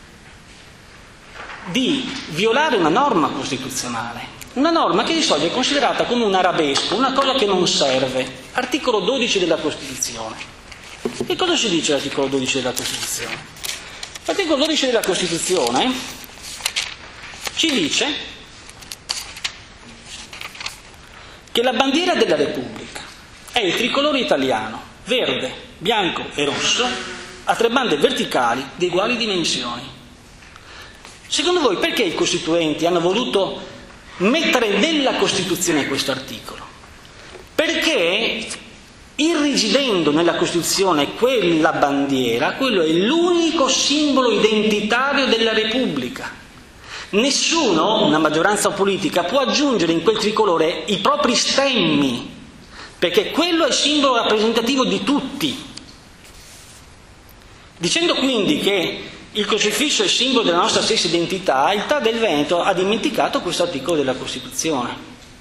di violare una norma costituzionale, una norma che di solito è considerata come un arabesco, una cosa che non serve. Articolo dodici della Costituzione. Che cosa si dice all'articolo dodici della Costituzione? L'articolo dodici della Costituzione ci dice che la bandiera della Repubblica è il tricolore italiano, verde, bianco e rosso, a tre bande verticali di uguali dimensioni. Secondo voi perché i costituenti hanno voluto mettere nella Costituzione questo articolo? Perché irrigidendo nella Costituzione quella bandiera, quello è l'unico simbolo identitario della Repubblica. Nessuno, una maggioranza politica, può aggiungere in quel tricolore i propri stemmi, perché quello è il simbolo rappresentativo di tutti. Dicendo quindi che il crocifisso è il simbolo della nostra stessa identità, il T A R del Veneto ha dimenticato questo articolo della Costituzione.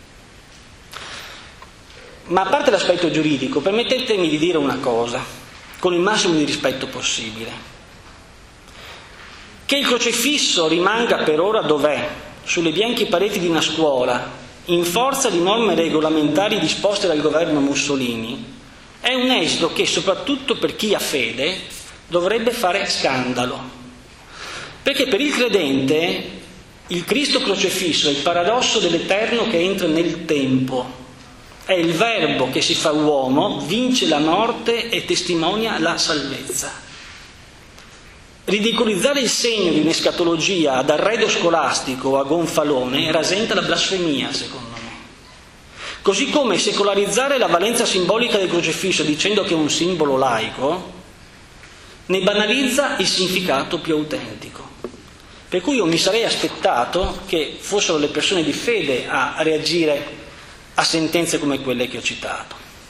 Ma a parte l'aspetto giuridico, permettetemi di dire una cosa, con il massimo di rispetto possibile. Che il crocifisso rimanga per ora dov'è, sulle bianche pareti di una scuola, in forza di norme regolamentari disposte dal governo Mussolini, è un esito che, soprattutto per chi ha fede, dovrebbe fare scandalo. Perché per il credente il Cristo crocifisso è il paradosso dell'Eterno che entra nel tempo, è il Verbo che si fa uomo, vince la morte e testimonia la salvezza. Ridicolizzare il segno di un'escatologia ad arredo scolastico o a gonfalone rasenta la blasfemia, secondo me. Così come secolarizzare la valenza simbolica del crocifisso dicendo che è un simbolo laico, ne banalizza il significato più autentico. Per cui io mi sarei aspettato che fossero le persone di fede a reagire a sentenze come quelle che ho citato.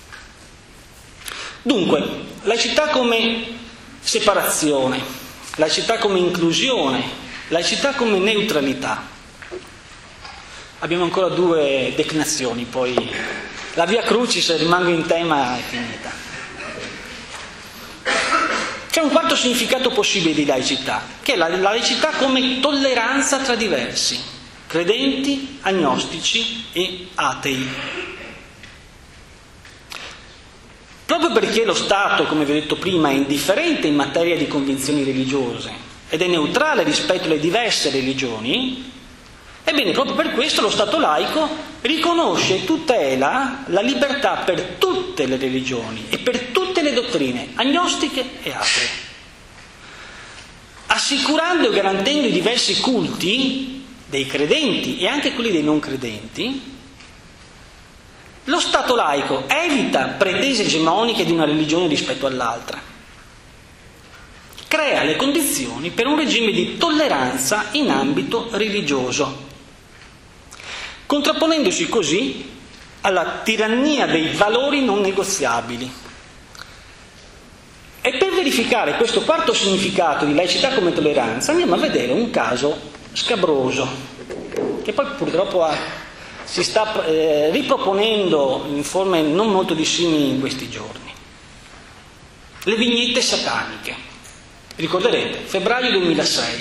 Dunque, laicità come separazione, laicità come inclusione, laicità come neutralità. Abbiamo ancora due declinazioni, poi La via crucis, rimango in tema, è finita. C'è un quarto significato possibile di laicità, che è la, la laicità come tolleranza tra diversi, credenti, agnostici e atei. Proprio perché lo Stato, come vi ho detto prima, è indifferente in materia di convinzioni religiose ed è neutrale rispetto alle diverse religioni, ebbene, proprio per questo lo Stato laico riconosce e tutela la libertà per tutte le religioni e per tutte le dottrine, agnostiche e atee, assicurando e garantendo i diversi culti dei credenti e anche quelli dei non credenti. Lo Stato laico evita pretese egemoniche di una religione rispetto all'altra, crea le condizioni per un regime di tolleranza in ambito religioso, contrapponendosi così alla tirannia dei valori non negoziabili. E per verificare questo quarto significato di laicità come tolleranza andiamo a vedere un caso scabroso, che poi purtroppo ha, si sta eh, riproponendo in forme non molto dissimili in questi giorni. Le vignette sataniche. Ricorderete, febbraio duemilasei.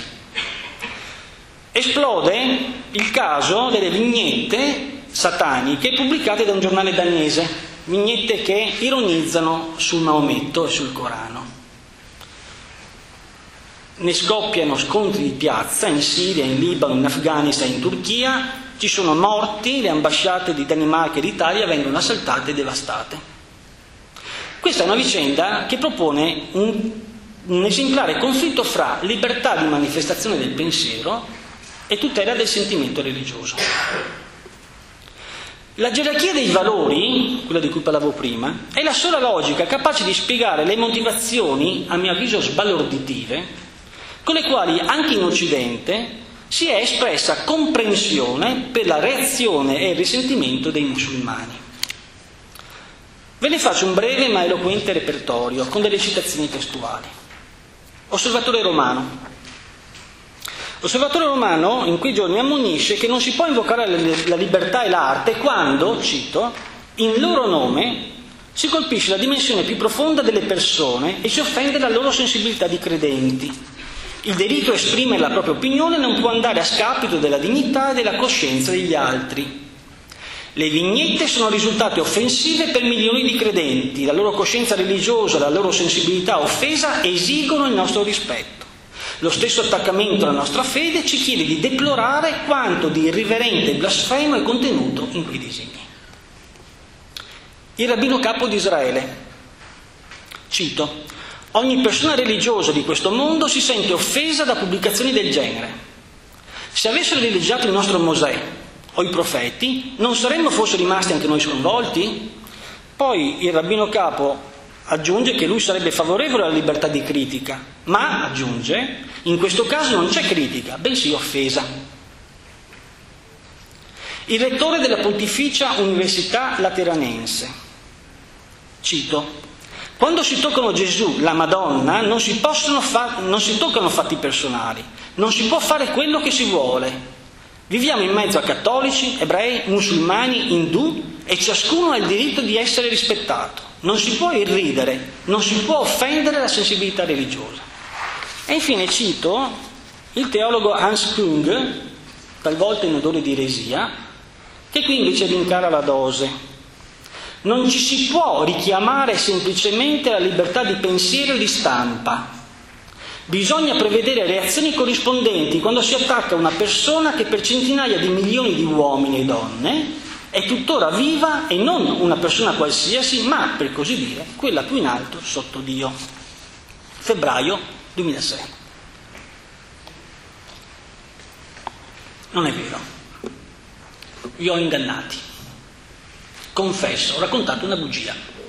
Esplode il caso delle vignette sataniche pubblicate da un giornale danese, vignette che ironizzano sul Maometto e sul Corano. Ne scoppiano scontri di piazza in Siria, in Libano, in Afghanistan, in Turchia, ci sono morti, le ambasciate di Danimarca e d'Italia vengono assaltate e devastate. Questa è una vicenda che propone un, un esemplare conflitto fra libertà di manifestazione del pensiero e tutela del sentimento religioso. La gerarchia dei valori, quella di cui parlavo prima, è la sola logica capace di spiegare le motivazioni, a mio avviso sbalorditive, con le quali anche in Occidente si è espressa comprensione per la reazione e il risentimento dei musulmani. Ve ne faccio un breve ma eloquente repertorio con delle citazioni testuali. Osservatore Romano. L'Osservatore Romano in quei giorni ammonisce che non si può invocare la libertà e l'arte quando, cito, in loro nome si colpisce la dimensione più profonda delle persone e si offende la loro sensibilità di credenti. Il diritto a esprimere la propria opinione non può andare a scapito della dignità e della coscienza degli altri. Le vignette sono risultate offensive per milioni di credenti, la loro coscienza religiosa, la loro sensibilità offesa esigono il nostro rispetto. Lo stesso attaccamento alla nostra fede ci chiede di deplorare quanto di irriverente e blasfemo è contenuto in quei disegni. Il rabbino capo di Israele, cito, ogni persona religiosa di questo mondo si sente offesa da pubblicazioni del genere. Se avessero dileggiato il nostro Mosè o i profeti, non saremmo forse rimasti anche noi sconvolti? Poi il rabbino capo aggiunge che lui sarebbe favorevole alla libertà di critica, ma, aggiunge, in questo caso non c'è critica, bensì offesa. Il rettore della Pontificia Università Lateranense, cito, quando si toccano Gesù, la Madonna, non si, possono fa- non si toccano fatti personali, non si può fare quello che si vuole. Viviamo in mezzo a cattolici, ebrei, musulmani, indù e ciascuno ha il diritto di essere rispettato. Non si può irridere, non si può offendere la sensibilità religiosa. E infine cito il teologo Hans Küng, talvolta in odore di eresia, che qui invece rincara la dose. Non ci si può richiamare semplicemente alla libertà di pensiero e di stampa. Bisogna prevedere reazioni corrispondenti quando si attacca una persona che per centinaia di milioni di uomini e donne è tuttora viva e non una persona qualsiasi, ma, per così dire, quella più in alto sotto Dio. Febbraio duemilasei. Non è vero. Vi ho ingannati. Confesso, ho raccontato una bugia.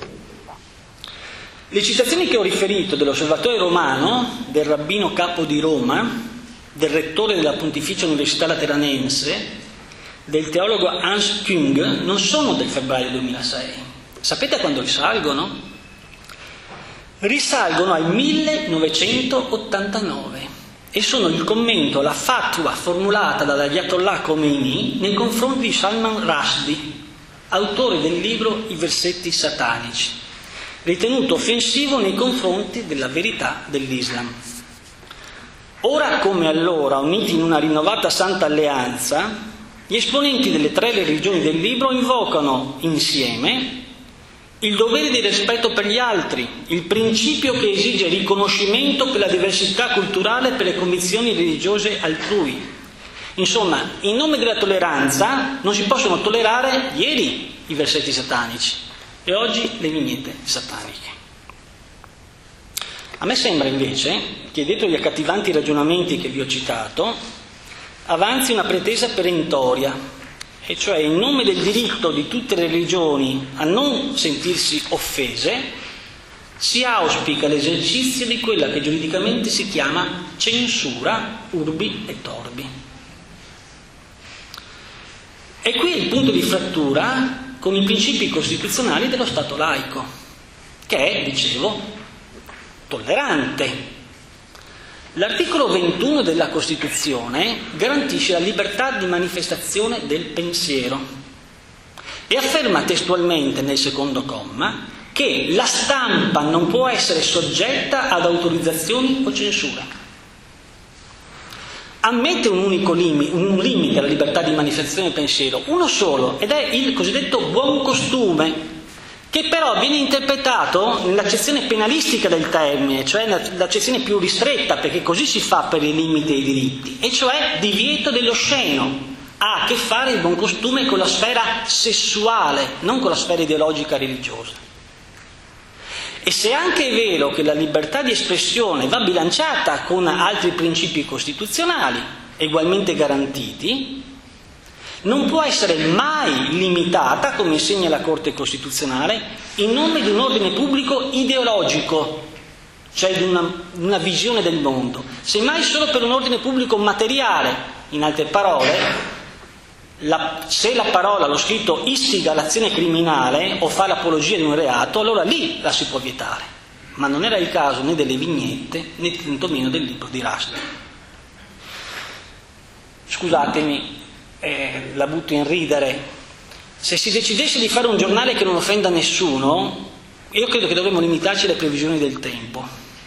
Le citazioni che ho riferito dell'Osservatore Romano, del rabbino capo di Roma, del rettore della Pontificia Università Lateranense, del teologo Hans Küng, non sono del febbraio duemilasei. Sapete a quando risalgono? Risalgono al millenovecentottantanove e sono il commento alla fatwa formulata dall'Ayatollah Khomeini nei confronti di Salman Rushdie, autore del libro I versetti satanici, ritenuto offensivo nei confronti della verità dell'Islam. Ora come allora, uniti in una rinnovata santa alleanza, gli esponenti delle tre religioni del libro invocano insieme il dovere di rispetto per gli altri, il principio che esige riconoscimento per la diversità culturale e per le convinzioni religiose altrui. Insomma, in nome della tolleranza non si possono tollerare ieri i versetti satanici e oggi le vignette sataniche. A me sembra invece che dietro gli accattivanti ragionamenti che vi ho citato avanzi una pretesa perentoria, e cioè in nome del diritto di tutte le religioni a non sentirsi offese si auspica l'esercizio di quella che giuridicamente si chiama censura urbi et orbi. E qui è il punto di frattura con i principi costituzionali dello Stato laico, che è, dicevo, tollerante. L'articolo ventuno della Costituzione garantisce la libertà di manifestazione del pensiero e afferma testualmente nel secondo comma che la stampa non può essere soggetta ad autorizzazioni o censura. Ammette un unico limite, un limite alla libertà di manifestazione del pensiero, uno solo, ed è il cosiddetto buon costume, che però viene interpretato nell'accezione penalistica del termine, cioè l'accezione più ristretta, perché così si fa per i limiti dei diritti, e cioè divieto dell'osceno. Ha a che fare il buon costume con la sfera sessuale, non con la sfera ideologica religiosa. E se anche è vero che la libertà di espressione va bilanciata con altri principi costituzionali, ugualmente garantiti, non può essere mai limitata, come insegna la Corte Costituzionale, in nome di un ordine pubblico ideologico, cioè di una, una visione del mondo, semmai solo per un ordine pubblico materiale. In altre parole, la, se la parola, lo scritto, istiga l'azione criminale o fa l'apologia di un reato, allora lì la si può vietare. Ma non era il caso né delle vignette né tantomeno del libro di Rushdie. Scusatemi, Eh, la butto in ridere. Se si decidesse di fare un giornale che non offenda nessuno, io credo che dovremmo limitarci alle previsioni del tempo.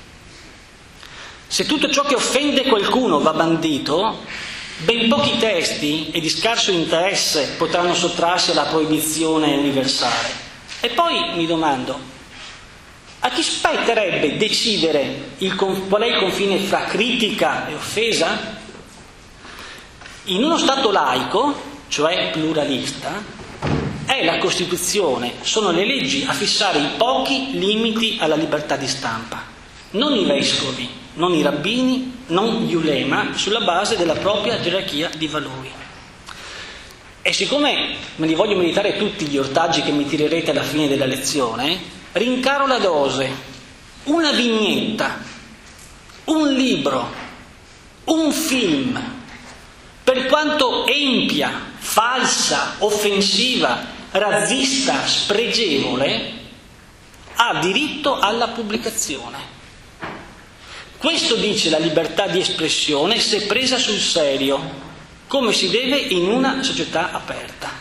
Se tutto ciò che offende qualcuno va bandito, ben pochi testi e di scarso interesse potranno sottrarsi alla proibizione universale. E poi mi domando, a chi spetterebbe decidere il, qual è il confine fra critica e offesa? In uno Stato laico, cioè pluralista, è la Costituzione, sono le leggi a fissare i pochi limiti alla libertà di stampa, non i vescovi, non i rabbini, non gli ulema, sulla base della propria gerarchia di valori. E siccome me li voglio meritare tutti gli ortaggi che mi tirerete alla fine della lezione, rincaro la dose: una vignetta, un libro, un film, per quanto empia, falsa, offensiva, razzista, spregevole, ha diritto alla pubblicazione. Questo dice la libertà di espressione se presa sul serio, come si deve in una società aperta.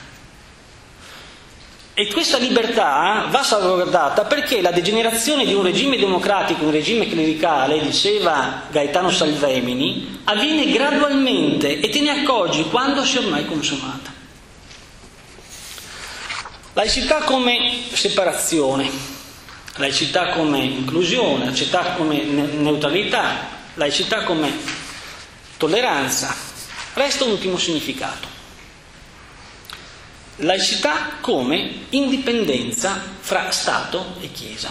E questa libertà va salvaguardata perché la degenerazione di un regime democratico, un regime clericale, diceva Gaetano Salvemini, avviene gradualmente e te ne accorgi quando si è ormai consumata. Laicità come separazione, laicità come inclusione, laicità come neutralità, laicità come tolleranza. Resta un ultimo significato. Laicità come indipendenza fra Stato e Chiesa.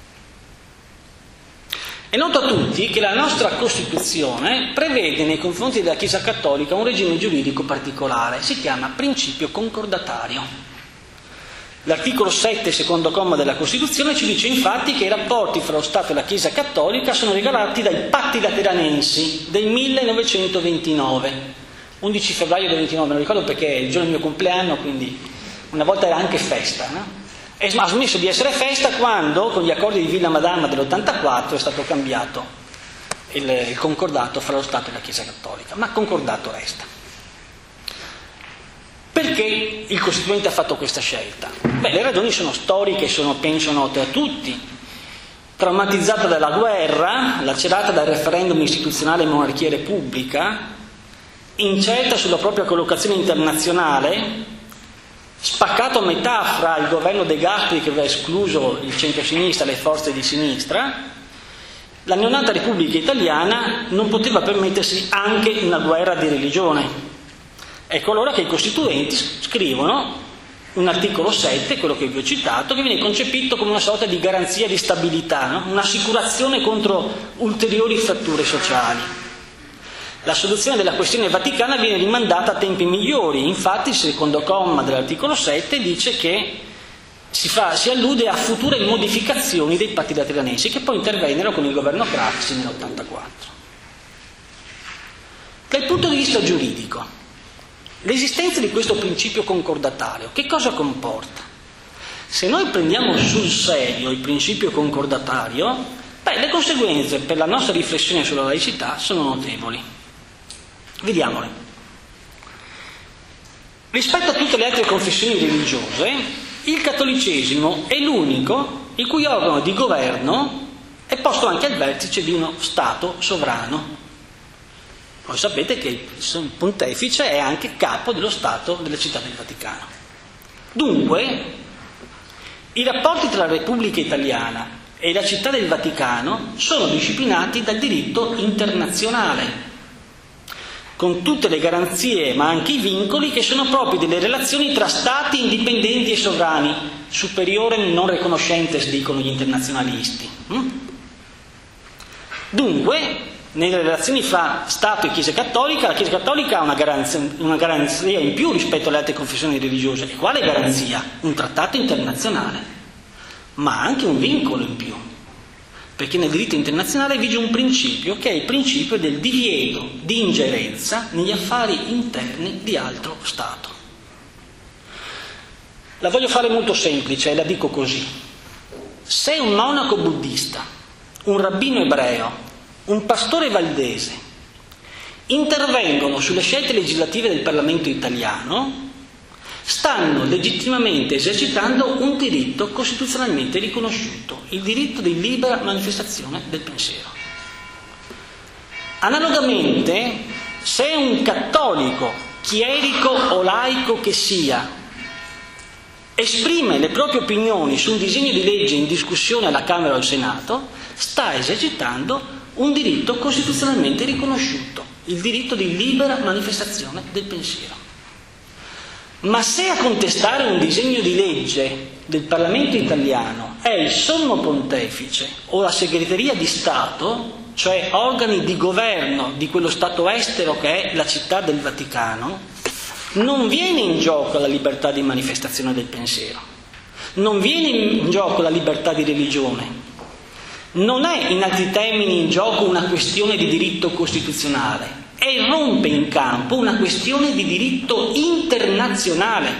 È noto a tutti che la nostra Costituzione prevede nei confronti della Chiesa Cattolica un regime giuridico particolare, si chiama principio concordatario. L'articolo sette, secondo comma della Costituzione, ci dice infatti che i rapporti fra lo Stato e la Chiesa Cattolica sono regolati dai Patti Lateranensi del millenovecentoventinove. undici febbraio del ventinove, me lo ricordo perché è il giorno del mio compleanno, quindi una volta era anche festa, no? E ha smesso di essere festa quando, con gli accordi di Villa Madama dell'ottantaquattro, è stato cambiato il, il concordato fra lo Stato e la Chiesa Cattolica, ma concordato resta. Perché il Costituente ha fatto questa scelta? Beh, le ragioni sono storiche, sono, penso, note a tutti. Traumatizzata dalla guerra, lacerata dal referendum istituzionale monarchia e repubblica, incerta sulla propria collocazione internazionale, spaccato a metà fra il governo De Gasperi, che aveva escluso il centro-sinistra e le forze di sinistra, la neonata Repubblica Italiana non poteva permettersi anche una guerra di religione. Ecco allora che i costituenti scrivono un articolo sette, quello che vi ho citato, che viene concepito come una sorta di garanzia di stabilità, no? Un'assicurazione contro ulteriori fratture sociali. La soluzione della questione vaticana viene rimandata a tempi migliori. Infatti il secondo comma dell'articolo sette dice che si, fa, si allude a future modificazioni dei patti lateranensi, che poi intervennero con il governo Craxi nell'ottantaquattro. Dal punto di vista giuridico, l'esistenza di questo principio concordatario che cosa comporta? Se noi prendiamo sul serio il principio concordatario, beh, le conseguenze per la nostra riflessione sulla laicità sono notevoli. Vediamole. Rispetto a tutte le altre confessioni religiose, il cattolicesimo è l'unico il cui organo di governo è posto anche al vertice di uno Stato sovrano. Voi sapete che il pontefice è anche capo dello Stato della Città del Vaticano. Dunque, i rapporti tra la Repubblica Italiana e la Città del Vaticano sono disciplinati dal diritto internazionale, con tutte le garanzie ma anche i vincoli che sono propri delle relazioni tra Stati indipendenti e sovrani, superiore non riconoscentes, dicono gli internazionalisti. Dunque, nelle relazioni fra Stato e Chiesa Cattolica, la Chiesa Cattolica ha una garanzia, una garanzia in più rispetto alle altre confessioni religiose. E quale garanzia? Un trattato internazionale, ma anche un vincolo in più, perché nel diritto internazionale vige un principio che è il principio del divieto di ingerenza negli affari interni di altro Stato. La voglio fare molto semplice e la dico così. Se un monaco buddista, un rabbino ebreo, un pastore valdese intervengono sulle scelte legislative del Parlamento italiano, stanno legittimamente esercitando un diritto costituzionalmente riconosciuto, il diritto di libera manifestazione del pensiero. Analogamente, se un cattolico, chierico o laico che sia, esprime le proprie opinioni su un disegno di legge in discussione alla Camera o al Senato, sta esercitando un diritto costituzionalmente riconosciuto, il diritto di libera manifestazione del pensiero. Ma se a contestare un disegno di legge del Parlamento italiano è il Sommo Pontefice o la Segreteria di Stato, cioè organi di governo di quello Stato estero che è la Città del Vaticano, non viene in gioco la libertà di manifestazione del pensiero, non viene in gioco la libertà di religione, non è in altri termini in gioco una questione di diritto costituzionale, è irrompe in campo una questione di diritto internazionale,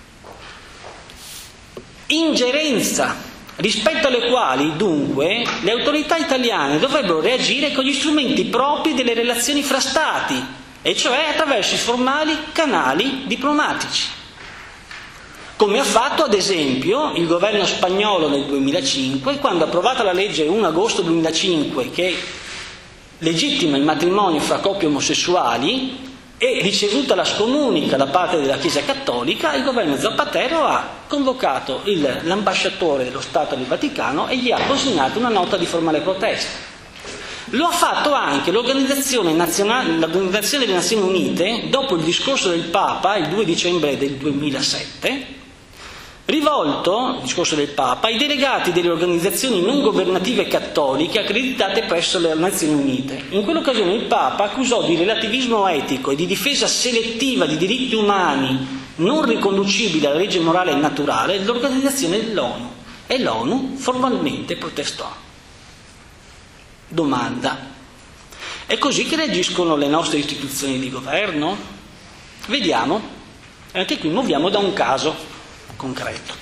ingerenza, rispetto alle quali dunque le autorità italiane dovrebbero reagire con gli strumenti propri delle relazioni fra Stati, e cioè attraverso i formali canali diplomatici. Come ha fatto ad esempio il governo spagnolo nel duemilacinque, quando ha approvato la legge primo agosto duemilacinque che legittima il matrimonio fra coppie omosessuali, e ricevuta la scomunica da parte della Chiesa Cattolica, il governo Zapatero ha convocato il, l'ambasciatore dello Stato del Vaticano e gli ha consegnato una nota di formale protesta. Lo ha fatto anche l'Organizzazione, Nazionale, l'Organizzazione delle Nazioni Unite dopo il discorso del Papa il due dicembre del duemilasette, rivolto, il discorso del Papa, ai delegati delle organizzazioni non governative cattoliche accreditate presso le Nazioni Unite. In quell'occasione il Papa accusò di relativismo etico e di difesa selettiva di diritti umani non riconducibili alla legge morale e naturale l'organizzazione dell'ONU, e l'ONU formalmente protestò. Domanda: è così che reagiscono le nostre istituzioni di governo? Vediamo, anche qui muoviamo da un caso concreto.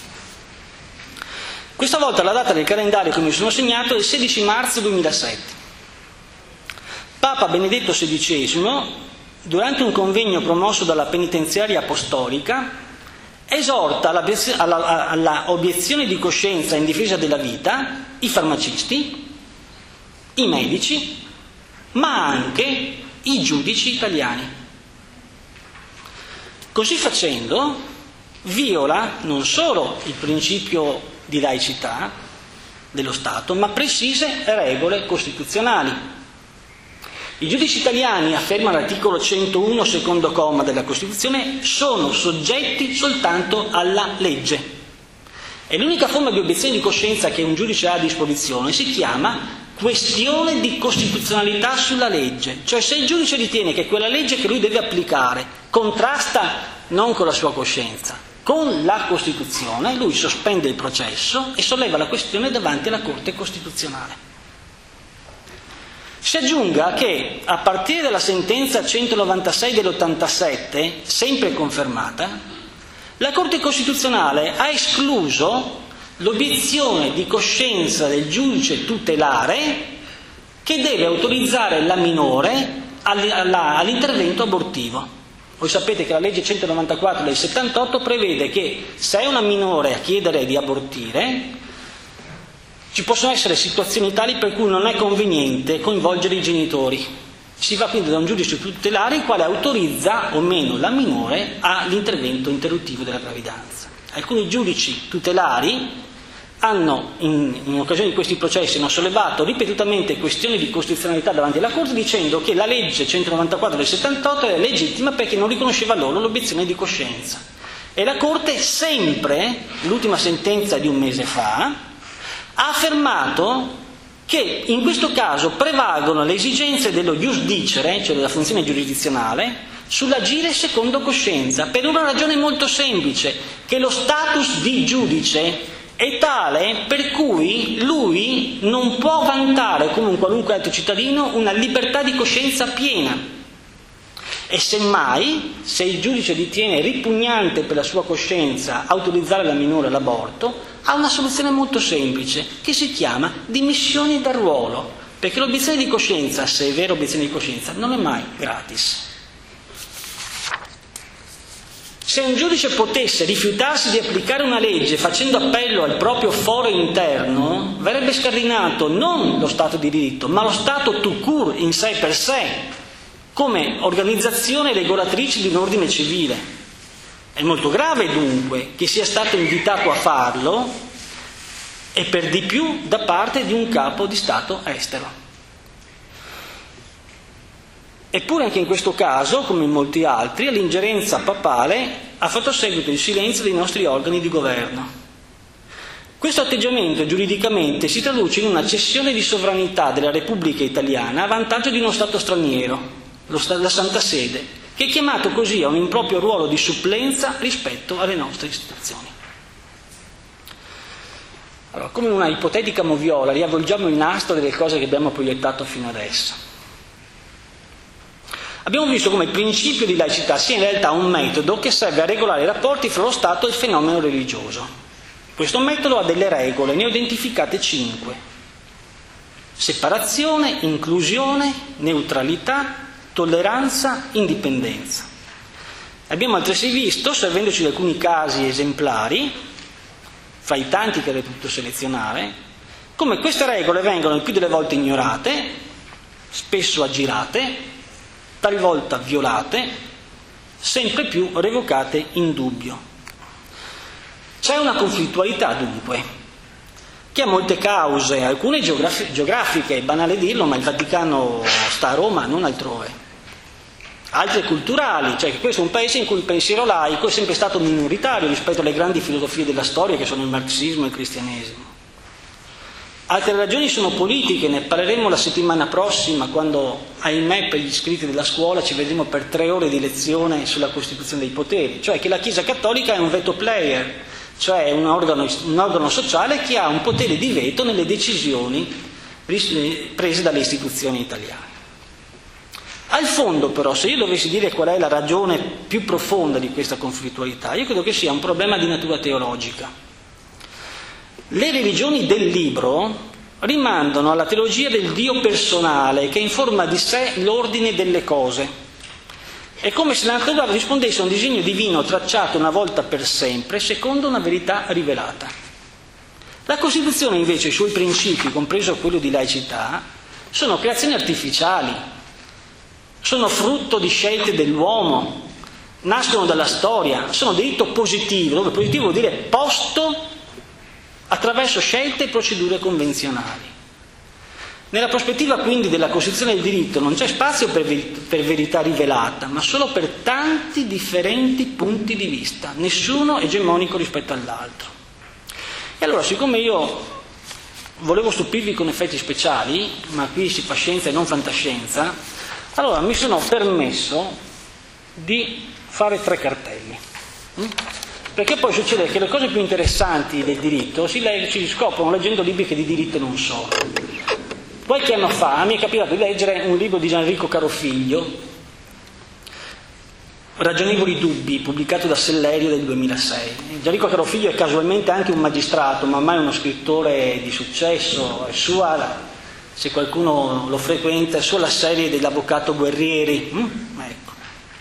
Questa volta la data del calendario che mi sono segnato è il sedici marzo duemilasette. Papa Benedetto sedicesimo durante un convegno promosso dalla penitenziaria apostolica, esorta alla, alla obiezione di coscienza in difesa della vita i farmacisti, i medici, ma anche i giudici italiani. Così facendo viola non solo il principio di laicità dello Stato, ma precise regole costituzionali. I giudici italiani, afferma l'articolo centouno secondo comma della Costituzione, sono soggetti soltanto alla legge. E l'unica forma di obiezione di coscienza che un giudice ha a disposizione si chiama questione di costituzionalità sulla legge. Cioè, se il giudice ritiene che quella legge che lui deve applicare contrasta non con la sua coscienza, con la Costituzione, lui sospende il processo e solleva la questione davanti alla Corte Costituzionale. Si aggiunga che a partire dalla sentenza centonovantasei dell'ottantasette, sempre confermata, la Corte Costituzionale ha escluso l'obiezione di coscienza del giudice tutelare che deve autorizzare la minore all'intervento abortivo. Voi sapete che la legge centonovantaquattro del settantotto prevede che se è una minore a chiedere di abortire, ci possono essere situazioni tali per cui non è conveniente coinvolgere i genitori. Si va quindi da un giudice tutelare il quale autorizza o meno la minore all'intervento interruttivo della gravidanza. Alcuni giudici tutelari hanno, in, in occasione di questi processi, hanno sollevato ripetutamente questioni di costituzionalità davanti alla Corte, dicendo che la legge centonovantaquattro del settantotto era legittima perché non riconosceva loro l'obiezione di coscienza. E la Corte sempre, l'ultima sentenza di un mese fa, ha affermato che in questo caso prevalgono le esigenze dello ius dicere, cioè della funzione giurisdizionale, sull'agire secondo coscienza, per una ragione molto semplice, che lo status di giudice è tale per cui lui non può vantare, come un qualunque altro cittadino, una libertà di coscienza piena. E semmai, se il giudice ritiene ripugnante per la sua coscienza autorizzare la minore all'aborto, ha una soluzione molto semplice, che si chiama dimissioni dal ruolo, perché l'obiezione di coscienza, se è vera obiezione di coscienza, non è mai gratis. Se un giudice potesse rifiutarsi di applicare una legge facendo appello al proprio foro interno, verrebbe scardinato non lo Stato di diritto, ma lo Stato tout court in sé per sé, come organizzazione regolatrice di un ordine civile. È molto grave dunque che sia stato invitato a farlo, e per di più da parte di un capo di Stato estero. Eppure anche in questo caso, come in molti altri, all'ingerenza papale ha fatto seguito il silenzio dei nostri organi di governo. Questo atteggiamento giuridicamente si traduce in una cessione di sovranità della Repubblica Italiana a vantaggio di uno Stato straniero, la Santa Sede, che è chiamato così a un improprio ruolo di supplenza rispetto alle nostre istituzioni. Allora, come una ipotetica moviola, riavvolgiamo il nastro delle cose che abbiamo proiettato fino adesso. Abbiamo visto come il principio di laicità sia in realtà un metodo che serve a regolare i rapporti fra lo Stato e il fenomeno religioso. Questo metodo ha delle regole, ne ho identificate cinque: separazione, inclusione, neutralità, tolleranza, indipendenza. Abbiamo altresì visto, servendoci di alcuni casi esemplari, fra i tanti che avrei potuto selezionare, come queste regole vengono il più delle volte ignorate, spesso aggirate, talvolta violate, sempre più revocate in dubbio. C'è una conflittualità dunque, che ha molte cause, alcune geograf- geografiche, è banale dirlo, ma il Vaticano sta a Roma, non altrove. Altre culturali, cioè che questo è un paese in cui il pensiero laico è sempre stato minoritario rispetto alle grandi filosofie della storia che sono il marxismo e il cristianesimo. Altre ragioni sono politiche, ne parleremo la settimana prossima quando, ahimè, per gli iscritti della scuola ci vedremo per tre ore di lezione sulla Costituzione dei poteri, cioè che la Chiesa Cattolica è un veto player, cioè un organo, un organo sociale che ha un potere di veto nelle decisioni prese dalle istituzioni italiane. Al fondo però, se io dovessi dire qual è la ragione più profonda di questa conflittualità, io credo che sia un problema di natura teologica. Le religioni del libro rimandano alla teologia del Dio personale che informa di sé l'ordine delle cose. È come se la natura rispondesse a un disegno divino tracciato una volta per sempre, secondo una verità rivelata. La Costituzione, invece, i suoi principi, compreso quello di laicità, sono creazioni artificiali, sono frutto di scelte dell'uomo, nascono dalla storia, sono diritto positivo, dove positivo vuol dire posto attraverso scelte e procedure convenzionali. Nella prospettiva quindi della Costituzione del diritto non c'è spazio per, per verità rivelata, ma solo per tanti differenti punti di vista, nessuno egemonico rispetto all'altro. E allora, siccome io volevo stupirvi con effetti speciali, ma qui si fa scienza e non fantascienza, allora mi sono permesso di fare tre cartelli. Perché poi succede che le cose più interessanti del diritto si, le, si scoprono leggendo libri che di diritto non sono. Qualche anno fa mi è capitato di leggere un libro di Gianrico Carofiglio, Ragionevoli dubbi, pubblicato da Sellerio del duemilasei. Gianrico Carofiglio è casualmente anche un magistrato, ma mai uno scrittore di successo. È sua, se qualcuno lo frequenta, è sua la serie dell'avvocato Guerrieri. Mm? Ecco.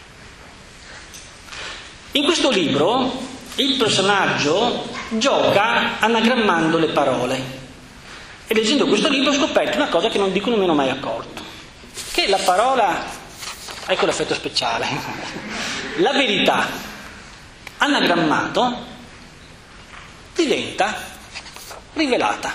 In questo libro il personaggio gioca anagrammando le parole. E leggendo questo libro ho scoperto una cosa che non dico nemmeno mai accorto, che la parola, ecco l'effetto speciale, la verità anagrammato diventa rivelata.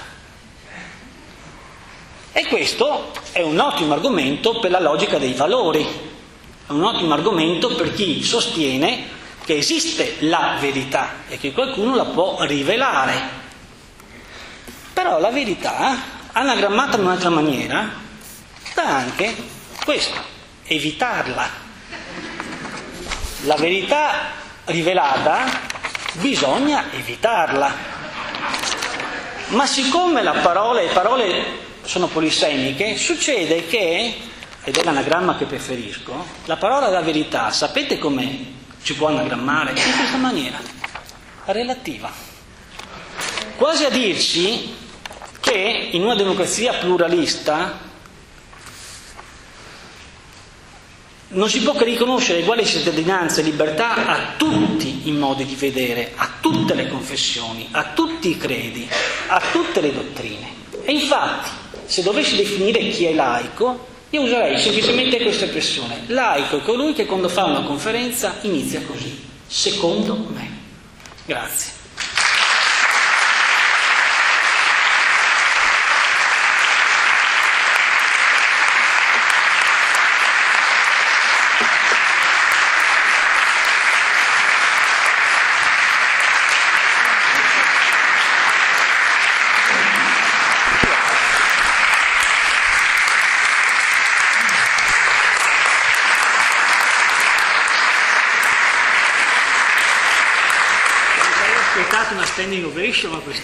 E questo è un ottimo argomento per la logica dei valori, è un ottimo argomento per chi sostiene che esiste la verità e che qualcuno la può rivelare. Però la verità, anagrammata in un'altra maniera, dà anche questo, evitarla. La verità rivelata bisogna evitarla. Ma siccome la parola, le parole sono polisemiche, succede che, ed è l'anagramma che preferisco, la parola la verità, sapete come ci può anagrammare? In questa maniera, relativa. Quasi a dirci che in una democrazia pluralista non si può che riconoscere uguale cittadinanza e libertà a tutti i modi di vedere, a tutte le confessioni, a tutti i credi, a tutte le dottrine. E infatti, se dovessi definire chi è laico, io userei semplicemente questa espressione. Laico è colui che quando fa una conferenza inizia così, secondo me. Grazie. Una standing ovation a questo